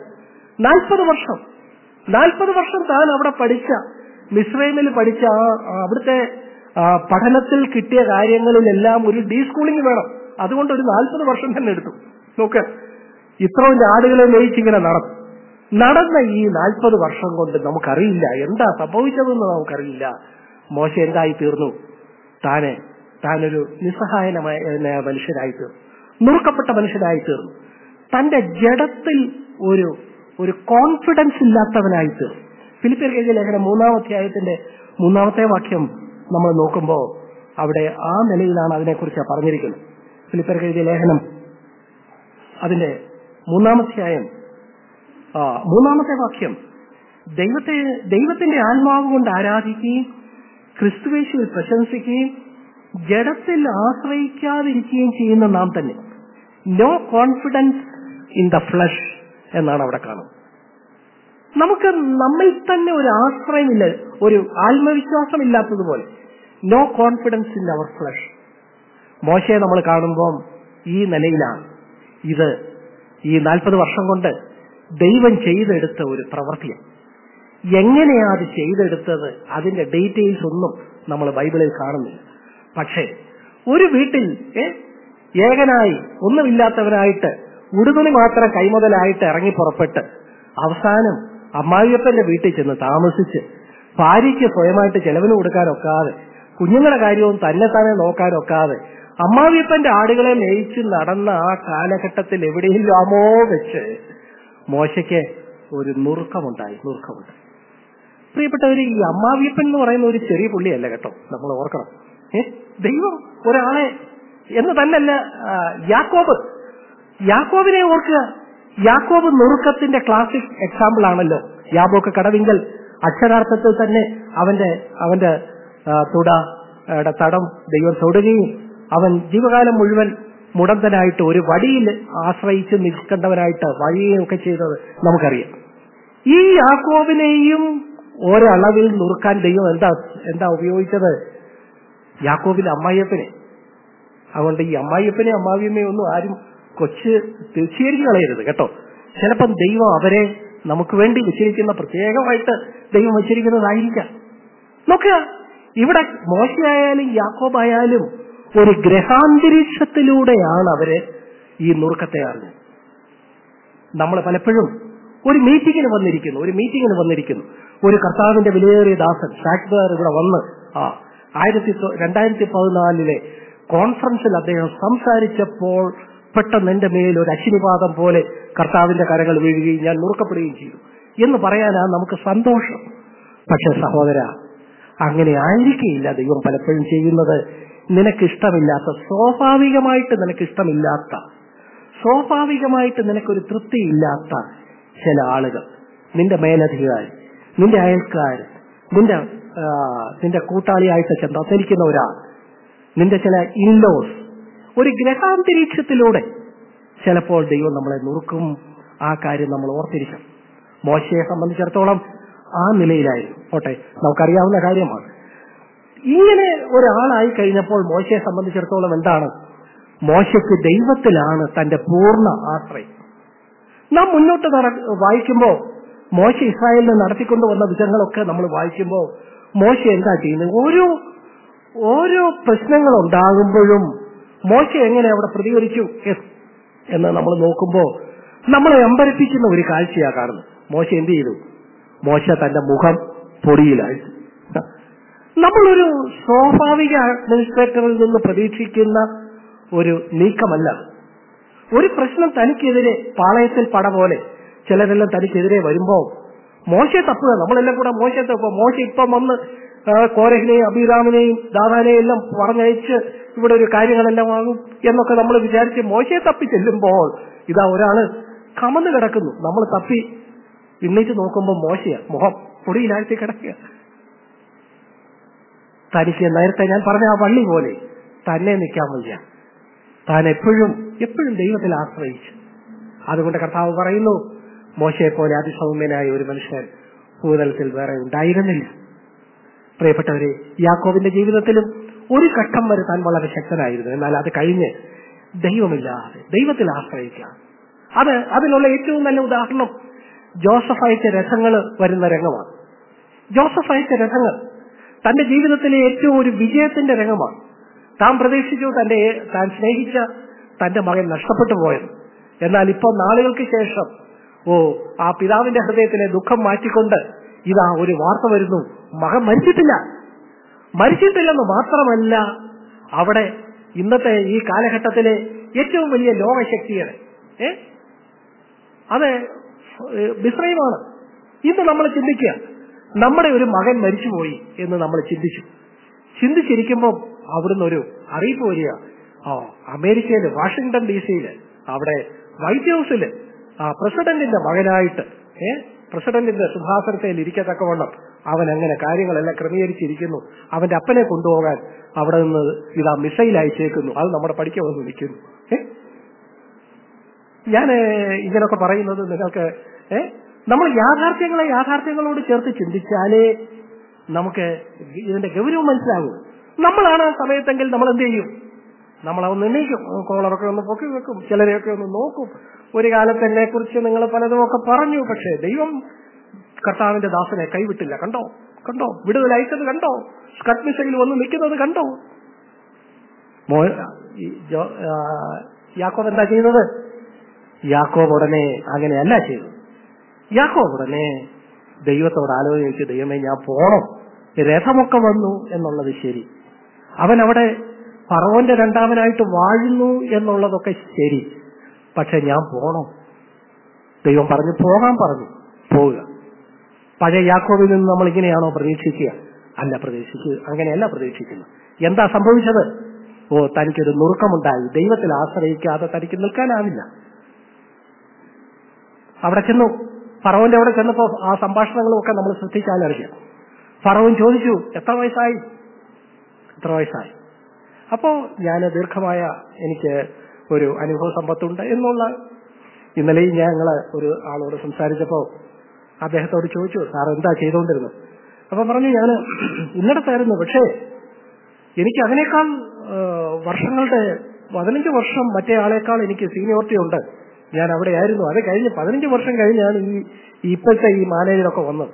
[SPEAKER 1] 40 വർഷം താൻ അവിടെ പഠിച്ച, മിസ്രൈമിൽ പഠിച്ച അവിടുത്തെ പഠനത്തിൽ കിട്ടിയ കാര്യങ്ങളിലെല്ലാം ഒരു ഡീസ്കൂളിംഗ് വേണം. അതുകൊണ്ട് ഒരു 40 വർഷം തന്നെ എടുത്തു. നോക്ക്, ഇത്രയും ആടുകളെ മേയിച്ചിങ്ങനെ നടന്ന ഈ 40 വർഷം കൊണ്ട് നമുക്കറിയില്ല എന്താ സംഭവിച്ചതെന്ന് നമുക്കറിയില്ല. മോശ എന്തായി തീർന്നു? താനൊരു നിസ്സഹായനമായ മനുഷ്യനായി തീർന്നു, നുറുക്കപ്പെട്ട മനുഷ്യനായി തീർന്നു. തന്റെ ജഡത്തിൽ ഒരു കോൺഫിഡൻസ് ഇല്ലാത്തവനായി തീർന്നു. ഫിലിപ്പിയർക്ക് എഴുതിയ ലേഖനം 3-ാം അധ്യായത്തിന്റെ 3-ാമത്തെ വാക്യം നമ്മൾ നോക്കുമ്പോൾ അവിടെ ആ നിലയിലാണ് അതിനെക്കുറിച്ച് പറഞ്ഞിരിക്കുന്നത്. ഫിലിപ്പിയർക്ക് എഴുതിയ ലേഖനം അതിന്റെ 3-ാം അധ്യായം 3-ാമത്തെ വാക്യം, ദൈവത്തിന്റെ ആത്മാവ് കൊണ്ട് ആരാധിക്കുകയും ക്രിസ്തുവേശുവിൽ പ്രശംസിക്കുകയും ജഡത്തിൽ ആശ്രയിക്കാതിരിക്കുകയും ചെയ്യുന്ന നാം തന്നെ no confidence in the flesh എന്നാണ് അവിടെ കാണുന്നത്. നമുക്ക് നമ്മിൽ തന്നെ ഒരു ആശ്രയമില്ല, ഒരു ആത്മവിശ്വാസം ഇല്ലാത്തതുപോലെ. No confidence in our flesh. മോശയെ നമ്മൾ കാണുമ്പോൾ ഈ നിലയിലാണ്. ഇത് ഈ 40 വർഷം കൊണ്ട് ദൈവം ചെയ്തെടുത്ത ഒരു പ്രവൃത്തിയാണ്. എങ്ങനെയാ അത് ചെയ്തെടുത്തത്? അതിന്റെ ഡീറ്റെയിൽസ് ഒന്നും നമ്മൾ ബൈബിളിൽ കാണുന്നില്ല. പക്ഷേ ഒരു വീട്ടിൽ ഏകനായി ഒന്നുമില്ലാത്തവനായിട്ട് ഉടുതുണി മാത്രം കൈമുതലായിട്ട് ഇറങ്ങി പുറപ്പെട്ട് അവസാനം അമ്മായിയപ്പന്റെ വീട്ടിൽ ചെന്ന് താമസിച്ച് ഭാര്യയ്ക്ക് സ്വയമായിട്ട് ചെലവിന് കൊടുക്കാനൊക്കാതെ, കുഞ്ഞുങ്ങളുടെ കാര്യവും തന്നെ നോക്കാനൊക്കാതെ അമ്മാവിയപ്പന്റെ ആടുകളെ മേയിച്ച് നടന്ന ആ കാലഘട്ടത്തിൽ എവിടെയില്ലാമോ വെച്ച് മോശയ്ക്ക് ഒരു നുറുക്കമുണ്ടായി. പ്രിയപ്പെട്ടവര്, ഈ അമ്മാവിയപ്പൻ എന്ന് പറയുന്ന ഒരു ചെറിയ പുള്ളിയല്ല കേട്ടോ, നമ്മൾ ഓർക്കണം. ദൈവം ഒരാളെ എന്ന് തന്നെയല്ല, യാക്കോബിനെ ഓർക്കുക. യാക്കോബ് നുറുക്കത്തിന്റെ ക്ലാസിക് എക്സാമ്പിൾ ആണല്ലോ. യാബോക്ക് കടവിങ്കൽ അക്ഷരാർത്ഥത്തിൽ തന്നെ അവന്റെ തടം ദൈവം തൊടുകയും അവൻ ജീവകാലം മുഴുവൻ മുടന്തനായിട്ട് ഒരു വടിയിൽ ആശ്രയിച്ച് നിൽക്കേണ്ടവനായിട്ട് വഴിയൊക്കെ ചെയ്തത് നമുക്കറിയാം. ഈ യാക്കോബിനെയും ഒരളവിൽ നുറുക്കാൻ ദൈവം എന്താ ഉപയോഗിച്ചത്? യാക്കോബിന്റെ അമ്മായിയപ്പനെ. അതുകൊണ്ട് ഈ അമ്മായിയപ്പനെ അമ്മാവിയമ്മയെ ഒന്നും ആരും തീർച്ചയായും കളയരുത് കേട്ടോ. ചിലപ്പം ദൈവം അവരെ നമുക്ക് വേണ്ടി വെച്ചിരിക്കുന്ന, പ്രത്യേകമായിട്ട് ദൈവം വെച്ചിരിക്കുന്നതായിരിക്കാം. നോക്കുക, ഇവിടെ മോശയായാലും യാക്കോബായാലും ഒരു ഗ്രഹാന്തരീക്ഷത്തിലൂടെയാണ് അവര് ഈ നുറുക്കത്തെ അറിഞ്ഞത്. നമ്മൾ പലപ്പോഴും ഒരു മീറ്റിങ്ങിന് വന്നിരിക്കുന്നു. ഒരു കർത്താവിന്റെ വിലയേറിയ ദാസൻ ഷാക്ബർ ഇവിടെ വന്ന് 2014 കോൺഫറൻസിൽ അദ്ദേഹം സംസാരിച്ചപ്പോൾ പെട്ടെന്ന് എന്റെ മേൽ ഒരു അശ്വിനിപാതം പോലെ കർത്താവിന്റെ കരങ്ങൾ വീഴുകയും ഞാൻ നുറുക്കപ്പെടുകയും ചെയ്തു എന്ന് പറയാനാണ് നമുക്ക് സന്തോഷം. പക്ഷെ സഹോദര, അങ്ങനെ ആയിരിക്കില്ല ദൈവം പലപ്പോഴും ചെയ്യുന്നത്. നിനക്കിഷ്ടമില്ലാത്ത, സ്വാഭാവികമായിട്ട് നിനക്കൊരു തൃപ്തിയില്ലാത്ത ചില ആളുകൾ, നിന്റെ മേലധികാരി, നിന്റെ അയൽക്കാർ, നിന്റെ കൂട്ടാളിയായിട്ട് ചെന്നത്തിരിക്കുന്ന ഒരാൾ, നിന്റെ ചില ഇൻലോസ്, ഒരു ഗ്രഹാന്തരീക്ഷത്തിലൂടെ ചിലപ്പോൾ ദൈവം നമ്മളെ നുറുക്കും. ആ കാര്യം നമ്മൾ ഓർത്തിരിക്കണം. മോശയെ സംബന്ധിച്ചിടത്തോളം ആ നിലയിലായിരുന്നു. ഓട്ടെ, നമുക്കറിയാവുന്ന കാര്യമാണ്. ഇങ്ങനെ ഒരാളായി കഴിഞ്ഞപ്പോൾ മോശയെ സംബന്ധിച്ചിടത്തോളം എന്താണ്? മോശയ്ക്ക് ദൈവത്തിലാണ് തന്റെ പൂർണ്ണ ആശ്രയം. നാം മുന്നോട്ട് വായിക്കുമ്പോൾ മോശ ഇസ്രായേലിനെ നടത്തിക്കൊണ്ടുവന്ന വിധങ്ങളൊക്കെ നമ്മൾ വായിക്കുമ്പോൾ മോശ എന്താ ചെയ്യുന്നത്? ഓരോ പ്രശ്നങ്ങൾ ഉണ്ടാകുമ്പോഴും മോശ എങ്ങനെ അവിടെ പ്രതികരിച്ചു എന്ന് നമ്മൾ നോക്കുമ്പോൾ നമ്മളെ അമ്പരപ്പിക്കുന്ന ഒരു കാഴ്ചയാണ് കാണുന്നത്. മോശ എന്ത് ചെയ്തു? മോശ തന്റെ മുഖം പൊടിയിലായി. നമ്മളൊരു സ്വാഭാവിക അഡ്മിനിസ്ട്രേറ്ററിൽ നിന്ന് പ്രതീക്ഷിക്കുന്ന ഒരു നീക്കമല്ല. ഒരു പ്രശ്നം തനിക്കെതിരെ പാളയത്തിൽ പട പോലെ ചിലരെല്ലാം തനിക്കെതിരെ വരുമ്പോൾ മോശയെ തപ്പുക. നമ്മളെല്ലാം കൂടെ മോശയെ തപ്പുക. മോശ ഇപ്പം വന്ന് കോരഹിനെയും അബീരാമിനെയും ദാദാനെയും എല്ലാം പറഞ്ഞയച്ച് ഇവിടെ ഒരു കാര്യങ്ങളെല്ലാം ആകും എന്നൊക്കെ നമ്മൾ വിചാരിച്ച് മോശയെ തപ്പി ചെല്ലുമ്പോൾ ഇതാ ഒരാള് കമന്ന് കിടക്കുന്നു. നമ്മൾ തപ്പി പിന്നേറ്റ് നോക്കുമ്പോൾ മോശയാ മുഖം പൊടിയിലാഴ്ത്തി കിടക്കുക. തനിക്ക് നേരത്തെ ഞാൻ പറഞ്ഞ ആ വള്ളി പോലെ തന്നെ നിൽക്കാൻ വയ്യ. താൻ എപ്പോഴും ദൈവത്തിൽ ആശ്രയിച്ചു. അതുകൊണ്ട് കർത്താവ് പറയുന്നു, മോശയെ പോലെ അതിസൗമ്യനായ ഒരു മനുഷ്യൻ ഭൂതലത്തിൽ വേറെ ഉണ്ടായിരുന്നില്ല. പ്രിയപ്പെട്ടവരെ, യാക്കോബിന്റെ ജീവിതത്തിലും ഒരു ഘട്ടം വരെ താൻ വളരെ ശക്തനായിരുന്നു. എന്നാൽ അത് കഴിഞ്ഞ് ദൈവമില്ലാതെ ദൈവത്തിൽ ആശ്രയിക്കുക, അതിനുള്ള ഏറ്റവും നല്ല ഉദാഹരണം ജോസഫ് അയച്ച രഥങ്ങൾ വരുന്ന രംഗമാണ്. ജോസഫ് അയച്ച രഥങ്ങൾ തന്റെ ജീവിതത്തിലെ ഏറ്റവും ഒരു വിജയത്തിന്റെ രംഗമാണ്. താൻ പ്രതീക്ഷിച്ചു താൻ സ്നേഹിച്ച തന്റെ മകൻ നഷ്ടപ്പെട്ടു പോയത്. എന്നാൽ ഇപ്പോൾ നാളുകൾക്ക് ശേഷം ആ പിതാവിന്റെ ഹൃദയത്തിലെ ദുഃഖം മാറ്റിക്കൊണ്ട് ഇതാ ഒരു വാർത്ത വരുന്നു, മകൻ മരിച്ചിട്ടില്ലെന്ന് മാത്രമല്ല, അവിടെ ഇന്നത്തെ ഈ കാലഘട്ടത്തിലെ ഏറ്റവും വലിയ ലോകശക്തിയുടെ അത് മിസ്രയീമാണ്. ഇന്ന് നമ്മൾ ചിന്തിക്കുക, നമ്മുടെ ഒരു മകൻ മരിച്ചുപോയി എന്ന് നമ്മൾ ചിന്തിച്ചിരിക്കുമ്പോൾ അവിടുന്ന് ഒരു അറിയിപ്പ് വരിക, അമേരിക്കയില് വാഷിംഗ്ടൺ DC-യില് അവിടെ വൈറ്റ് ഹൗസില് പ്രസിഡന്റിന്റെ മകനായിട്ട് പ്രസിഡന്റിന്റെ സിംഹാസനത്തിൽ ഇരിക്കത്തക്കവണ്ണം അവൻ അങ്ങനെ കാര്യങ്ങളെല്ലാം ക്രമീകരിച്ചിരിക്കുന്നു. അവന്റെ അപ്പനെ കൊണ്ടുപോകാൻ അവിടെ നിന്ന് ഇതാ മിസൈൽ അയച്ചേക്കുന്നു. അത് നമ്മുടെ പഠിക്കാൻ വന്ന് നിൽക്കുന്നു. ഞാൻ ഇങ്ങനൊക്കെ പറയുന്നത് നിങ്ങൾക്ക് നമ്മൾ യാഥാർത്ഥ്യങ്ങളോട് ചേർത്ത് ചിന്തിച്ചാലേ നമുക്ക് ഇതിന്റെ ഗൗരവം മനസ്സിലാകും. നമ്മളാണ് ആ സമയത്തെങ്കിൽ നമ്മൾ എന്ത് ചെയ്യും? നമ്മളൊന്ന് എണീക്കും, കോളറൊക്കെ ഒന്ന് പൊക്കി വെക്കും, ചിലരെയൊക്കെ ഒന്ന് നോക്കും. ഒരു കാലത്ത് എന്നെ കുറിച്ച് നിങ്ങൾ പലതുമൊക്കെ പറഞ്ഞു, പക്ഷേ ദൈവം കർത്താവിന്റെ ദാസനെ കൈവിട്ടില്ല. കണ്ടോ വിടുതലയച്ചത് കണ്ടോ? സ്കട്ട് മിസൈൽ വന്ന് നിൽക്കുന്നത് കണ്ടോ? യാക്കോബ് എന്താ ചെയ്യുന്നത്? യാക്കോബ് ഉടനെ അങ്ങനെയല്ല ചെയ്തത്. യാക്കോബ് ഉടനെ ദൈവത്തോട് ആലോചിച്ച്, ദൈവമേ ഞാൻ പോണം, രഥമൊക്കെ വന്നു എന്നുള്ളത് ശരി, അവൻ അവിടെ ഫറവോന്റെ രണ്ടാമനായിട്ട് വാഴുന്നു എന്നുള്ളതൊക്കെ ശരി, പക്ഷെ ഞാൻ പോണം. ദൈവം പറഞ്ഞു പോകാൻ പറഞ്ഞു, പോവുക. പഴയ യാക്കോബിൽ നിന്ന് നമ്മൾ ഇങ്ങനെയാണോ പ്രതീക്ഷിക്കുക? അങ്ങനെയല്ല പ്രതീക്ഷിക്കുന്നത്. എന്താ സംഭവിച്ചത്? തനിക്കൊരു നുറുക്കമുണ്ടായി. ദൈവത്തിൽ ആശ്രയിക്കാതെ തനിക്ക് നിൽക്കാനാവില്ല. അവിടെ ചെന്നു, ഫറവോന്റെ അവിടെ ചെന്നപ്പോ ആ സംഭാഷണങ്ങളും ഒക്കെ നമ്മൾ ശ്രദ്ധിച്ചാലറിയാം. ഫറവോൻ ചോദിച്ചു, എത്ര വയസ്സായി? അപ്പോ ഞാൻ ദീർഘമായ എനിക്ക് ഒരു അനുഭവ സമ്പത്തുണ്ട് എന്നുള്ള, ഇന്നലെയും ഞങ്ങൾ ഒരു ആളോട് സംസാരിച്ചപ്പോ അദ്ദേഹത്തോട് ചോദിച്ചു, സാർ എന്താ ചെയ്തുകൊണ്ടിരുന്നത്? അപ്പൊ പറഞ്ഞു, ഞാൻ ഇന്നടത്തായിരുന്നു, പക്ഷേ എനിക്ക് അതിനേക്കാൾ വർഷങ്ങളുടെ 15 വർഷം മറ്റേ ആളേക്കാൾ എനിക്ക് സീനിയോറിറ്റി ഉണ്ട്, ഞാൻ അവിടെ ആയിരുന്നു. അത് കഴിഞ്ഞ് 15 വർഷം കഴിഞ്ഞാണ് ഇപ്പോഴത്തെ ഈ മാനേജറൊക്കെ വന്നത്.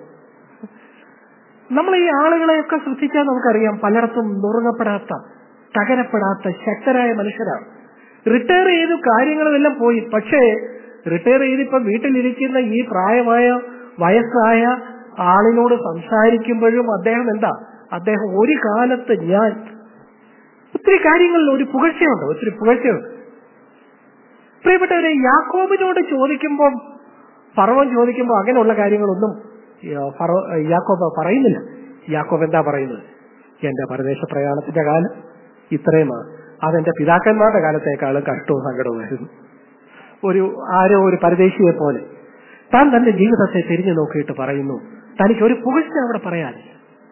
[SPEAKER 1] നമ്മൾ ഈ ആളുകളെയൊക്കെ ശ്രദ്ധിച്ചാൽ നമുക്കറിയാം, പലയിടത്തും നുറുങ്ങപ്പെടാത്ത, തകരപ്പെടാത്ത ശക്തരായ മനുഷ്യരാണ്. റിട്ടയർ ചെയ്തു, കാര്യങ്ങളുമെല്ലാം പോയി. പക്ഷേ റിട്ടയർ ചെയ്തിപ്പോ വീട്ടിലിരിക്കുന്ന ഈ പ്രായമായ വയസ്സായ ആളിനോട് സംസാരിക്കുമ്പോഴും അദ്ദേഹം ഒരു കാലത്ത് ഞാൻ ഒത്തിരി കാര്യങ്ങളിൽ ഒത്തിരി പുകഴ്ചയുണ്ട്. പ്രിയപ്പെട്ടവരെ, യാക്കോബിനോട് ചോദിക്കുമ്പോൾ, ഫറവോൻ ചോദിക്കുമ്പോൾ അങ്ങനെയുള്ള കാര്യങ്ങളൊന്നും യാക്കോബ് പറയുന്നില്ല. യാക്കോബ് എന്താ പറയുന്നത്? എന്റെ പരദേശ പ്രയാണത്തിന്റെ കാലം ഇത്രയുമാണ്, അതെന്റെ പിതാക്കന്മാരുടെ കാലത്തേക്കാളും കഷ്ടവും സങ്കടവുമായിരുന്നു. ഒരു പരദേശിയെ പോലെ താൻ തന്റെ ജീവിതത്തെ തിരിഞ്ഞു നോക്കിയിട്ട് പറയുന്നു, തനിക്കൊരു പുകഴ്ച അവിടെ പറയാനില്ല.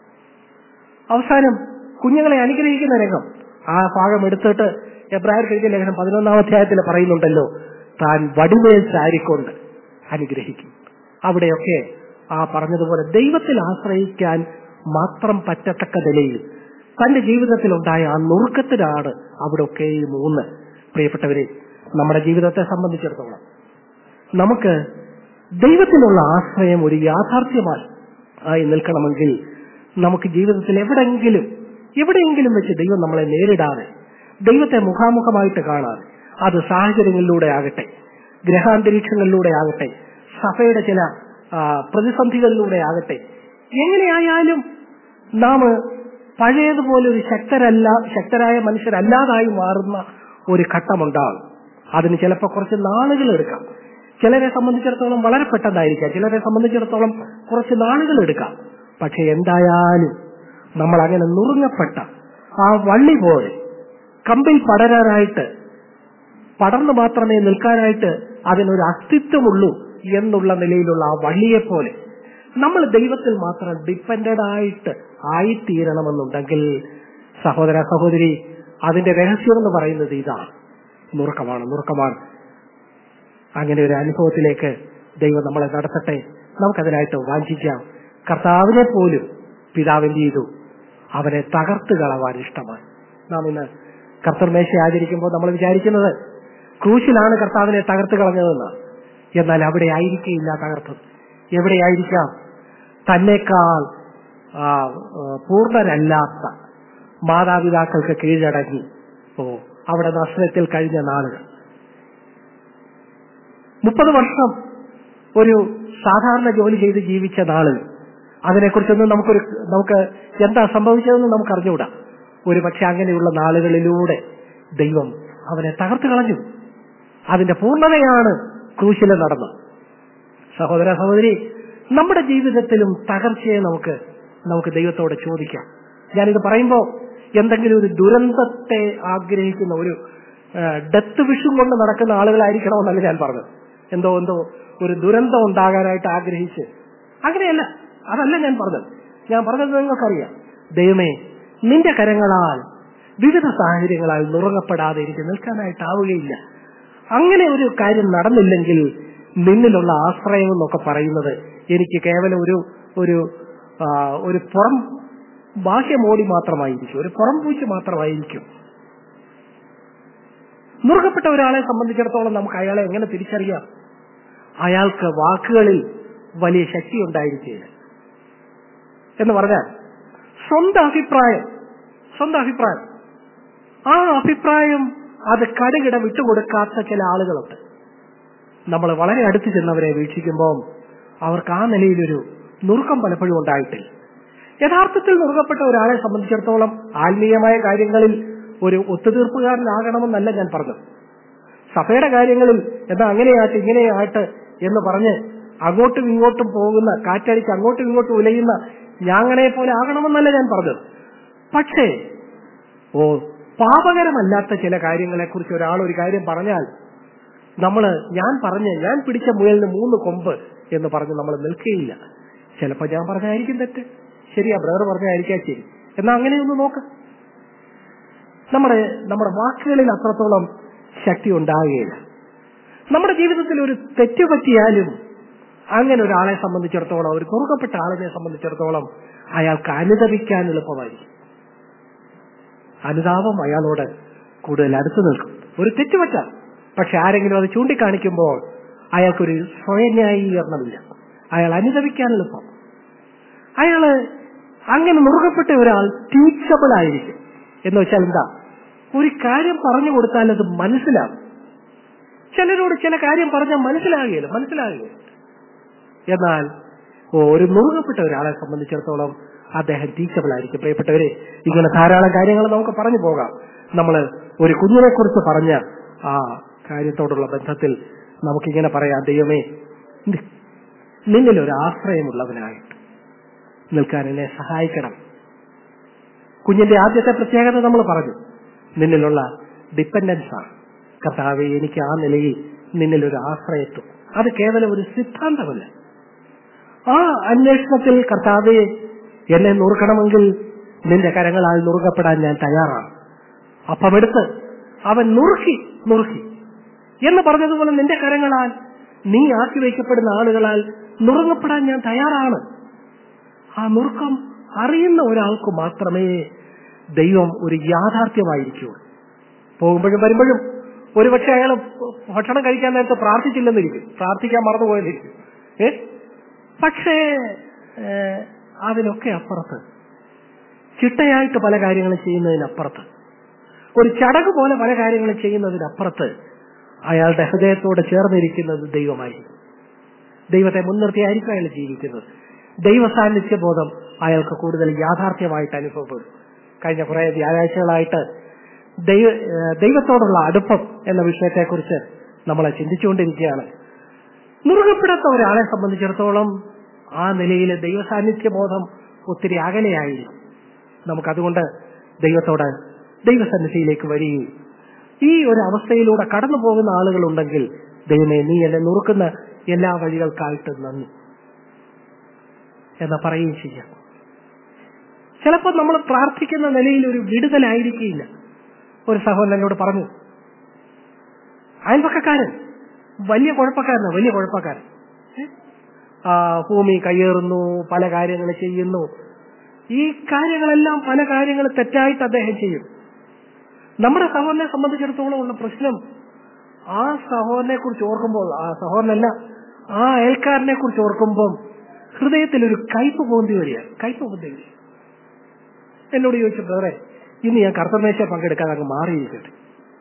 [SPEAKER 1] അവസാനം കുഞ്ഞുങ്ങളെ അനുഗ്രഹിക്കുന്ന രംഗം, ആ ഭാഗം എടുത്തിട്ട് എബ്രായർക്ക് എഴുതിയ ലേഖനം 11-ാം അധ്യായത്തിൽ പറയുന്നുണ്ടല്ലോ, താൻ വടിമേൽ ചാരിക്കൊണ്ട് അനുഗ്രഹിക്കും. അവിടെയൊക്കെ ആ പറഞ്ഞതുപോലെ ദൈവത്തിൽ ആശ്രയിക്കാൻ മാത്രം പറ്റത്തക്ക നിലയിൽ തന്റെ ജീവിതത്തിലുണ്ടായ ആ നുറുക്കത്തിലാണ് അവിടെയൊക്കെ ഈ മൂന്ന്. പ്രിയപ്പെട്ടവരെ, നമ്മുടെ ജീവിതത്തെ സംബന്ധിച്ചിടത്തോളം നമുക്ക് ദൈവത്തിലുള്ള ആശ്രയം ഒരു യാഥാർത്ഥ്യമായി നിൽക്കണമെങ്കിൽ നമുക്ക് ജീവിതത്തിൽ എവിടെയെങ്കിലും വെച്ച് ദൈവം നമ്മളെ നേരിടാതെ, ദൈവത്തെ മുഖാമുഖമായിട്ട് കാണാതെ, അത് സാഹചര്യങ്ങളിലൂടെ ആകട്ടെ, ഗ്രഹാന്തരീക്ഷങ്ങളിലൂടെ ആകട്ടെ, സഭയുടെ ചില പ്രതിസന്ധികളിലൂടെ ആകട്ടെ, എങ്ങനെയായാലും നാം പഴയതുപോലെ ഒരു ശക്തരായ മനുഷ്യരല്ലാതായി മാറുന്ന ഒരു ഘട്ടമുണ്ടാകും. അതിന് ചിലപ്പോൾ കുറച്ച് നാളുകൾ എടുക്കാം. ചിലരെ സംബന്ധിച്ചിടത്തോളം വളരെ പെട്ടെന്നായിരിക്കാം, ചിലരെ സംബന്ധിച്ചിടത്തോളം കുറച്ച് നാളുകൾ എടുക്കാം. പക്ഷെ എന്തായാലും നമ്മൾ അങ്ങനെ നുറുങ്ങപ്പെട്ട ആ വള്ളി പോലെ കമ്പിൽ പടർന്നു മാത്രമേ നിൽക്കാനായിട്ട് അതിനൊരു അസ്തിത്വമുള്ളൂ എന്നുള്ള നിലയിലുള്ള ആ വള്ളിയെ പോലെ നമ്മൾ ദൈവത്തിൽ മാത്രം ഡിപ്പെൻഡഡ് ആയിത്തീരണമെന്നുണ്ടെങ്കിൽ, സഹോദര സഹോദരി, അതിന്റെ രഹസ്യം എന്ന് പറയുന്നത് ഇതാണ്. നുറുക്കമാണ്. അങ്ങനെ ഒരു അനുഭവത്തിലേക്ക് ദൈവം നമ്മളെ നടത്തട്ടെ. നമുക്കതിനായിട്ട് വാഞ്ചിക്കാം. കർത്താവിനെ പോലും പിതാവ് എന്ത് ചെയ്തു? അവനെ തകർത്ത് കളവാൻ ഇഷ്ടമായി. നാം ഇന്ന് കർത്തൃമേശ ആചരിക്കുമ്പോൾ നമ്മൾ വിചാരിക്കുന്നത് ക്രൂശിലാണ് കർത്താവിനെ തകർത്ത് കളഞ്ഞതെന്ന്. എന്നാൽ അവിടെ ആയിരിക്കില്ല തകർത്തത്. എവിടെയായിരിക്കാം? തന്നെക്കാൾ പൂർണ്ണരല്ലാത്ത മാതാപിതാക്കൾക്ക് കീഴടങ്ങി അവിടെ നസ്രത്തിൽ കഴിഞ്ഞ നാളുകൾ. 30 വർഷം ഒരു സാധാരണ ജോലി ചെയ്ത് ജീവിച്ച നാളുകൾ. അതിനെക്കുറിച്ചൊന്നും നമുക്ക് എന്താ സംഭവിച്ചതെന്ന് നമുക്ക് അറിഞ്ഞുകൂടാ. ഒരു പക്ഷെ അങ്ങനെയുള്ള നാളുകളിലൂടെ ദൈവം അവനെ തകർത്ത് കളഞ്ഞു. അതിന്റെ പൂർണ്ണതയാണ് ക്രൂശിൽ നടന്നത്. സഹോദര സഹോദരി, നമ്മുടെ ജീവിതത്തിലും തകർച്ചയെ നമുക്ക് ദൈവത്തോട് ചോദിക്കാം. ഞാനിത് പറയുമ്പോൾ എന്തെങ്കിലും ഒരു ദുരന്തത്തെ ആഗ്രഹിക്കുന്ന ഒരു ഡെത്ത് വിഷും കൊണ്ട് നടക്കുന്ന ആളുകളായിരിക്കണമെന്നല്ല ഞാൻ പറഞ്ഞത്. എന്തോ ഒരു ദുരന്തം ഉണ്ടാകാനായിട്ട് ആഗ്രഹിച്ച് അങ്ങനെയല്ല, അതല്ല ഞാൻ പറഞ്ഞത്. ഞാൻ പറഞ്ഞത് നിങ്ങൾക്കറിയാം. ദൈവമേ, നിന്റെ കരങ്ങളാൽ വിവിധ സാഹചര്യങ്ങളാൽ നുറുങ്ങപ്പെടാതെ എനിക്ക് നിൽക്കാനായിട്ടാവുകയില്ല. അങ്ങനെ ഒരു കാര്യം നടന്നില്ലെങ്കിൽ നിന്നിലുള്ള ആശ്രയം എന്നൊക്കെ പറയുന്നത് എനിക്ക് കേവലം ഒരു പുറം ബാഹ്യമോടി മാത്രമായിരിക്കും, ഒരു പുറം പൂച്ച മാത്രമായിരിക്കും. നുറുക്കപ്പെട്ട ഒരാളെ സംബന്ധിച്ചിടത്തോളം നമുക്ക് അയാളെ എങ്ങനെ തിരിച്ചറിയാം? അയാൾക്ക് വാക്കുകളിൽ വലിയ ശക്തി ഉണ്ടായിരിക്കുകയില്ല. എന്ന് പറഞ്ഞാൽ സ്വന്തം അഭിപ്രായം ആ അഭിപ്രായം അത് കടുകിട വിട്ടുകൊടുക്കാത്ത ചില ആളുകളുണ്ട്. നമ്മൾ വളരെ അടുത്ത് ചെന്നവരെ വീക്ഷിക്കുമ്പോൾ അവർക്ക് ആ നിലയിലൊരു നുറുക്കം പലപ്പോഴും ഉണ്ടായിട്ടില്ല. യഥാർത്ഥത്തിൽ നുറുക്കപ്പെട്ട ഒരാളെ സംബന്ധിച്ചിടത്തോളം ആത്മീയമായ കാര്യങ്ങളിൽ ഒരു ഒത്തുതീർപ്പുകാരനാകണമെന്നല്ല ഞാൻ പറഞ്ഞത്. സഭയുടെ കാര്യങ്ങളിൽ എന്താ അങ്ങനെയായിട്ട് ഇങ്ങനെയായിട്ട് എന്ന് പറഞ്ഞ് അങ്ങോട്ടും ഇങ്ങോട്ടും പോകുന്ന, കാറ്റടിച്ച് അങ്ങോട്ടും ഇങ്ങോട്ടും ഉലയുന്ന ഞാങ്ങനെ പോലെ ആകണമെന്നല്ല ഞാൻ പറഞ്ഞത്. പക്ഷേ പാപകരമല്ലാത്ത ചില കാര്യങ്ങളെക്കുറിച്ച് ഒരാൾ ഒരു കാര്യം പറഞ്ഞാൽ ഞാൻ പിടിച്ച മുയലിന് 3 കൊമ്പ് എന്ന് പറഞ്ഞ് നമ്മൾ നിൽക്കുകയില്ല. ചിലപ്പോൾ ഞാൻ പറഞ്ഞായിരിക്കും തെറ്റ്, ശരിയാ, ബ്രദർ പറഞ്ഞായിരിക്കാം ശരി, എന്നാൽ അങ്ങനെയൊന്ന് നോക്ക്. നമ്മുടെ വാക്കുകളിൽ അത്രത്തോളം ശക്തി ഉണ്ടാകുകയില്ല. നമ്മുടെ ജീവിതത്തിൽ ഒരു തെറ്റ് പറ്റിയാലും അങ്ങനെ ഒരാളെ സംബന്ധിച്ചിടത്തോളം, ഒരു കുറുക്കപ്പെട്ട ആളിനെ സംബന്ധിച്ചിടത്തോളം അയാൾക്ക് അനുദപിക്കാൻ എളുപ്പമായിരിക്കും. അനുതാപം അയാളോട് കൂടുതൽ അടുത്ത് നിൽക്കും. ഒരു തെറ്റ് പറ്റാം, പക്ഷെ ആരെങ്കിലും അത് ചൂണ്ടിക്കാണിക്കുമ്പോൾ അയാൾക്കൊരു സ്വയന്യായീകരണമില്ല. അയാൾ അനുദപിക്കാൻ എളുപ്പം. അയാള് അങ്ങനെ നുറുക്കപ്പെട്ട ഒരാൾ ടീച്ചബിൾ ആയിരിക്കും. എന്ന് വെച്ചാൽ എന്താ? ഒരു കാര്യം പറഞ്ഞു കൊടുത്താൽ അത് മനസ്സിലാകും. ചിലരോട് ചില കാര്യം പറഞ്ഞാൽ മനസ്സിലാകുകയില്ല. എന്നാൽ ഒരു നുറുക്കപ്പെട്ട ഒരാളെ സംബന്ധിച്ചിടത്തോളം അദ്ദേഹം ടീച്ചബിൾ ആയിരിക്കും. പ്രിയപ്പെട്ടവരെ, ഇങ്ങനെ ധാരാളം കാര്യങ്ങൾ നമുക്ക് പറഞ്ഞു പോകാം. നമ്മൾ ഒരു കുഞ്ഞിനെ കുറിച്ച് പറഞ്ഞ ആ കാര്യത്തോടുള്ള ബന്ധത്തിൽ നമുക്കിങ്ങനെ പറയാം, ദൈവമേ, നിന്നിലൊരു ആശ്രയമുള്ളവനായിട്ട് നിൽക്കാൻ എന്നെ സഹായിക്കണം. കുഞ്ഞിന്റെ ആദ്യത്തെ പ്രത്യേകത നമ്മൾ പറഞ്ഞു, നിന്നിലുള്ള ഡിപ്പെൻഡൻസ് ആണ്. കർത്താവേ, എനിക്ക് ആ നിലയിൽ നിന്നിലൊരു ആശ്രയത്വം. അത് കേവലം ഒരു സിദ്ധാന്തമല്ല. ആ അന്വേഷണത്തിൽ കർത്താവേ, എന്നെ നുറുക്കണമെങ്കിൽ നിന്റെ കരങ്ങളാൽ നുറുക്കപ്പെടാൻ ഞാൻ തയ്യാറാണ്. അപ്പമെടുത്ത് അവൻ നുറുക്കി എന്ന് പറഞ്ഞതുപോലെ നിന്റെ കരങ്ങളാൽ നീ ആക്കി വയ്ക്കപ്പെടുന്ന ആളുകളാൽ നുറുങ്ങപ്പെടാൻ ഞാൻ തയ്യാറാണ്. ആ നുറുക്കം അറിയുന്ന ഒരാൾക്ക് മാത്രമേ ദൈവം ഒരു യാഥാർത്ഥ്യമായിരിക്കുള്ളൂ. പോകുമ്പോഴും വരുമ്പോഴും ഒരുപക്ഷെ അയാൾ ഭക്ഷണം കഴിക്കാൻ നേരത്തെ പ്രാർത്ഥിച്ചില്ലെന്നിരിക്കും, പ്രാർത്ഥിക്കാൻ മറന്നുപോയെന്നിരിക്കും. പക്ഷേ അതിനൊക്കെ അപ്പുറത്ത്, ചിട്ടയായിട്ട് പല കാര്യങ്ങളും ചെയ്യുന്നതിനപ്പുറത്ത്, ഒരു ചടങ്ങ് പോലെ പല കാര്യങ്ങളും ചെയ്യുന്നതിനപ്പുറത്ത് അയാളുടെ ഹൃദയത്തോട് ചേർന്നിരിക്കുന്നത് ദൈവമായിരിക്കും. ദൈവത്തെ മുൻനിർത്തിയായിരിക്കും അയാൾ ജീവിക്കുന്നത്. ദൈവ സാന്നിധ്യ ബോധം അയാൾക്ക് കൂടുതൽ യാഥാർത്ഥ്യമായിട്ട് അനുഭവപ്പെടും. കഴിഞ്ഞ കുറെ വ്യാഴാഴ്ചകളായിട്ട് ദൈവത്തോടുള്ള അടുപ്പം എന്ന വിഷയത്തെക്കുറിച്ച് നമ്മളെ ചിന്തിച്ചുകൊണ്ടിരിക്കുകയാണ്. നുറുകപ്പെടാത്ത ഒരാളെ സംബന്ധിച്ചിടത്തോളം ആ നിലയിൽ ദൈവ സാന്നിധ്യ ബോധം ഒത്തിരി അകലെയായിരിക്കും. നമുക്കതുകൊണ്ട് ദൈവസന്നിധിയിലേക്ക് വരികയും ഈ ഒരു അവസ്ഥയിലൂടെ കടന്നു പോകുന്ന ആളുകളുണ്ടെങ്കിൽ, ദൈവമേ, നീ എന്നെ നുറുക്കുന്ന എല്ലാ വഴികൾക്കായിട്ട് നന്ദി എന്ന് പറയുകയും ചെയ്യാം. ചിലപ്പോൾ നമ്മൾ പ്രാർത്ഥിക്കുന്ന നിലയിൽ ഒരു വിടുതലായിരിക്കില്ല. ഒരു സഹോദരൻ എന്നോട് പറഞ്ഞു, അയൽപക്കക്കാരൻ വലിയ കുഴപ്പക്കാരൻ. ഭൂമി കയ്യേറുന്നു, പല കാര്യങ്ങൾ ചെയ്യുന്നു. ഈ കാര്യങ്ങളെല്ലാം പല കാര്യങ്ങൾ തെറ്റായിട്ട് അദ്ദേഹം ചെയ്യും. നമ്മുടെ സഹോദരനെ സംബന്ധിച്ചിടത്തോളം ഉള്ള പ്രശ്നം, ആ സഹോദരനെ കുറിച്ച് ഓർക്കുമ്പോൾ, ആ സഹോദരനല്ല, ആ അയൽക്കാരനെ കുറിച്ച് ഓർക്കുമ്പോൾ ഹൃദയത്തിൽ ഒരു കയ്പ് പൊന്തി വരിക. എന്നോട് ചോദിച്ചു, ബ്രദറെ, ഇന്ന് ഞാൻ കർത്തമേശ പങ്കെടുക്കാതെ അങ്ങ് മാറിയിരിക്കട്ടെ.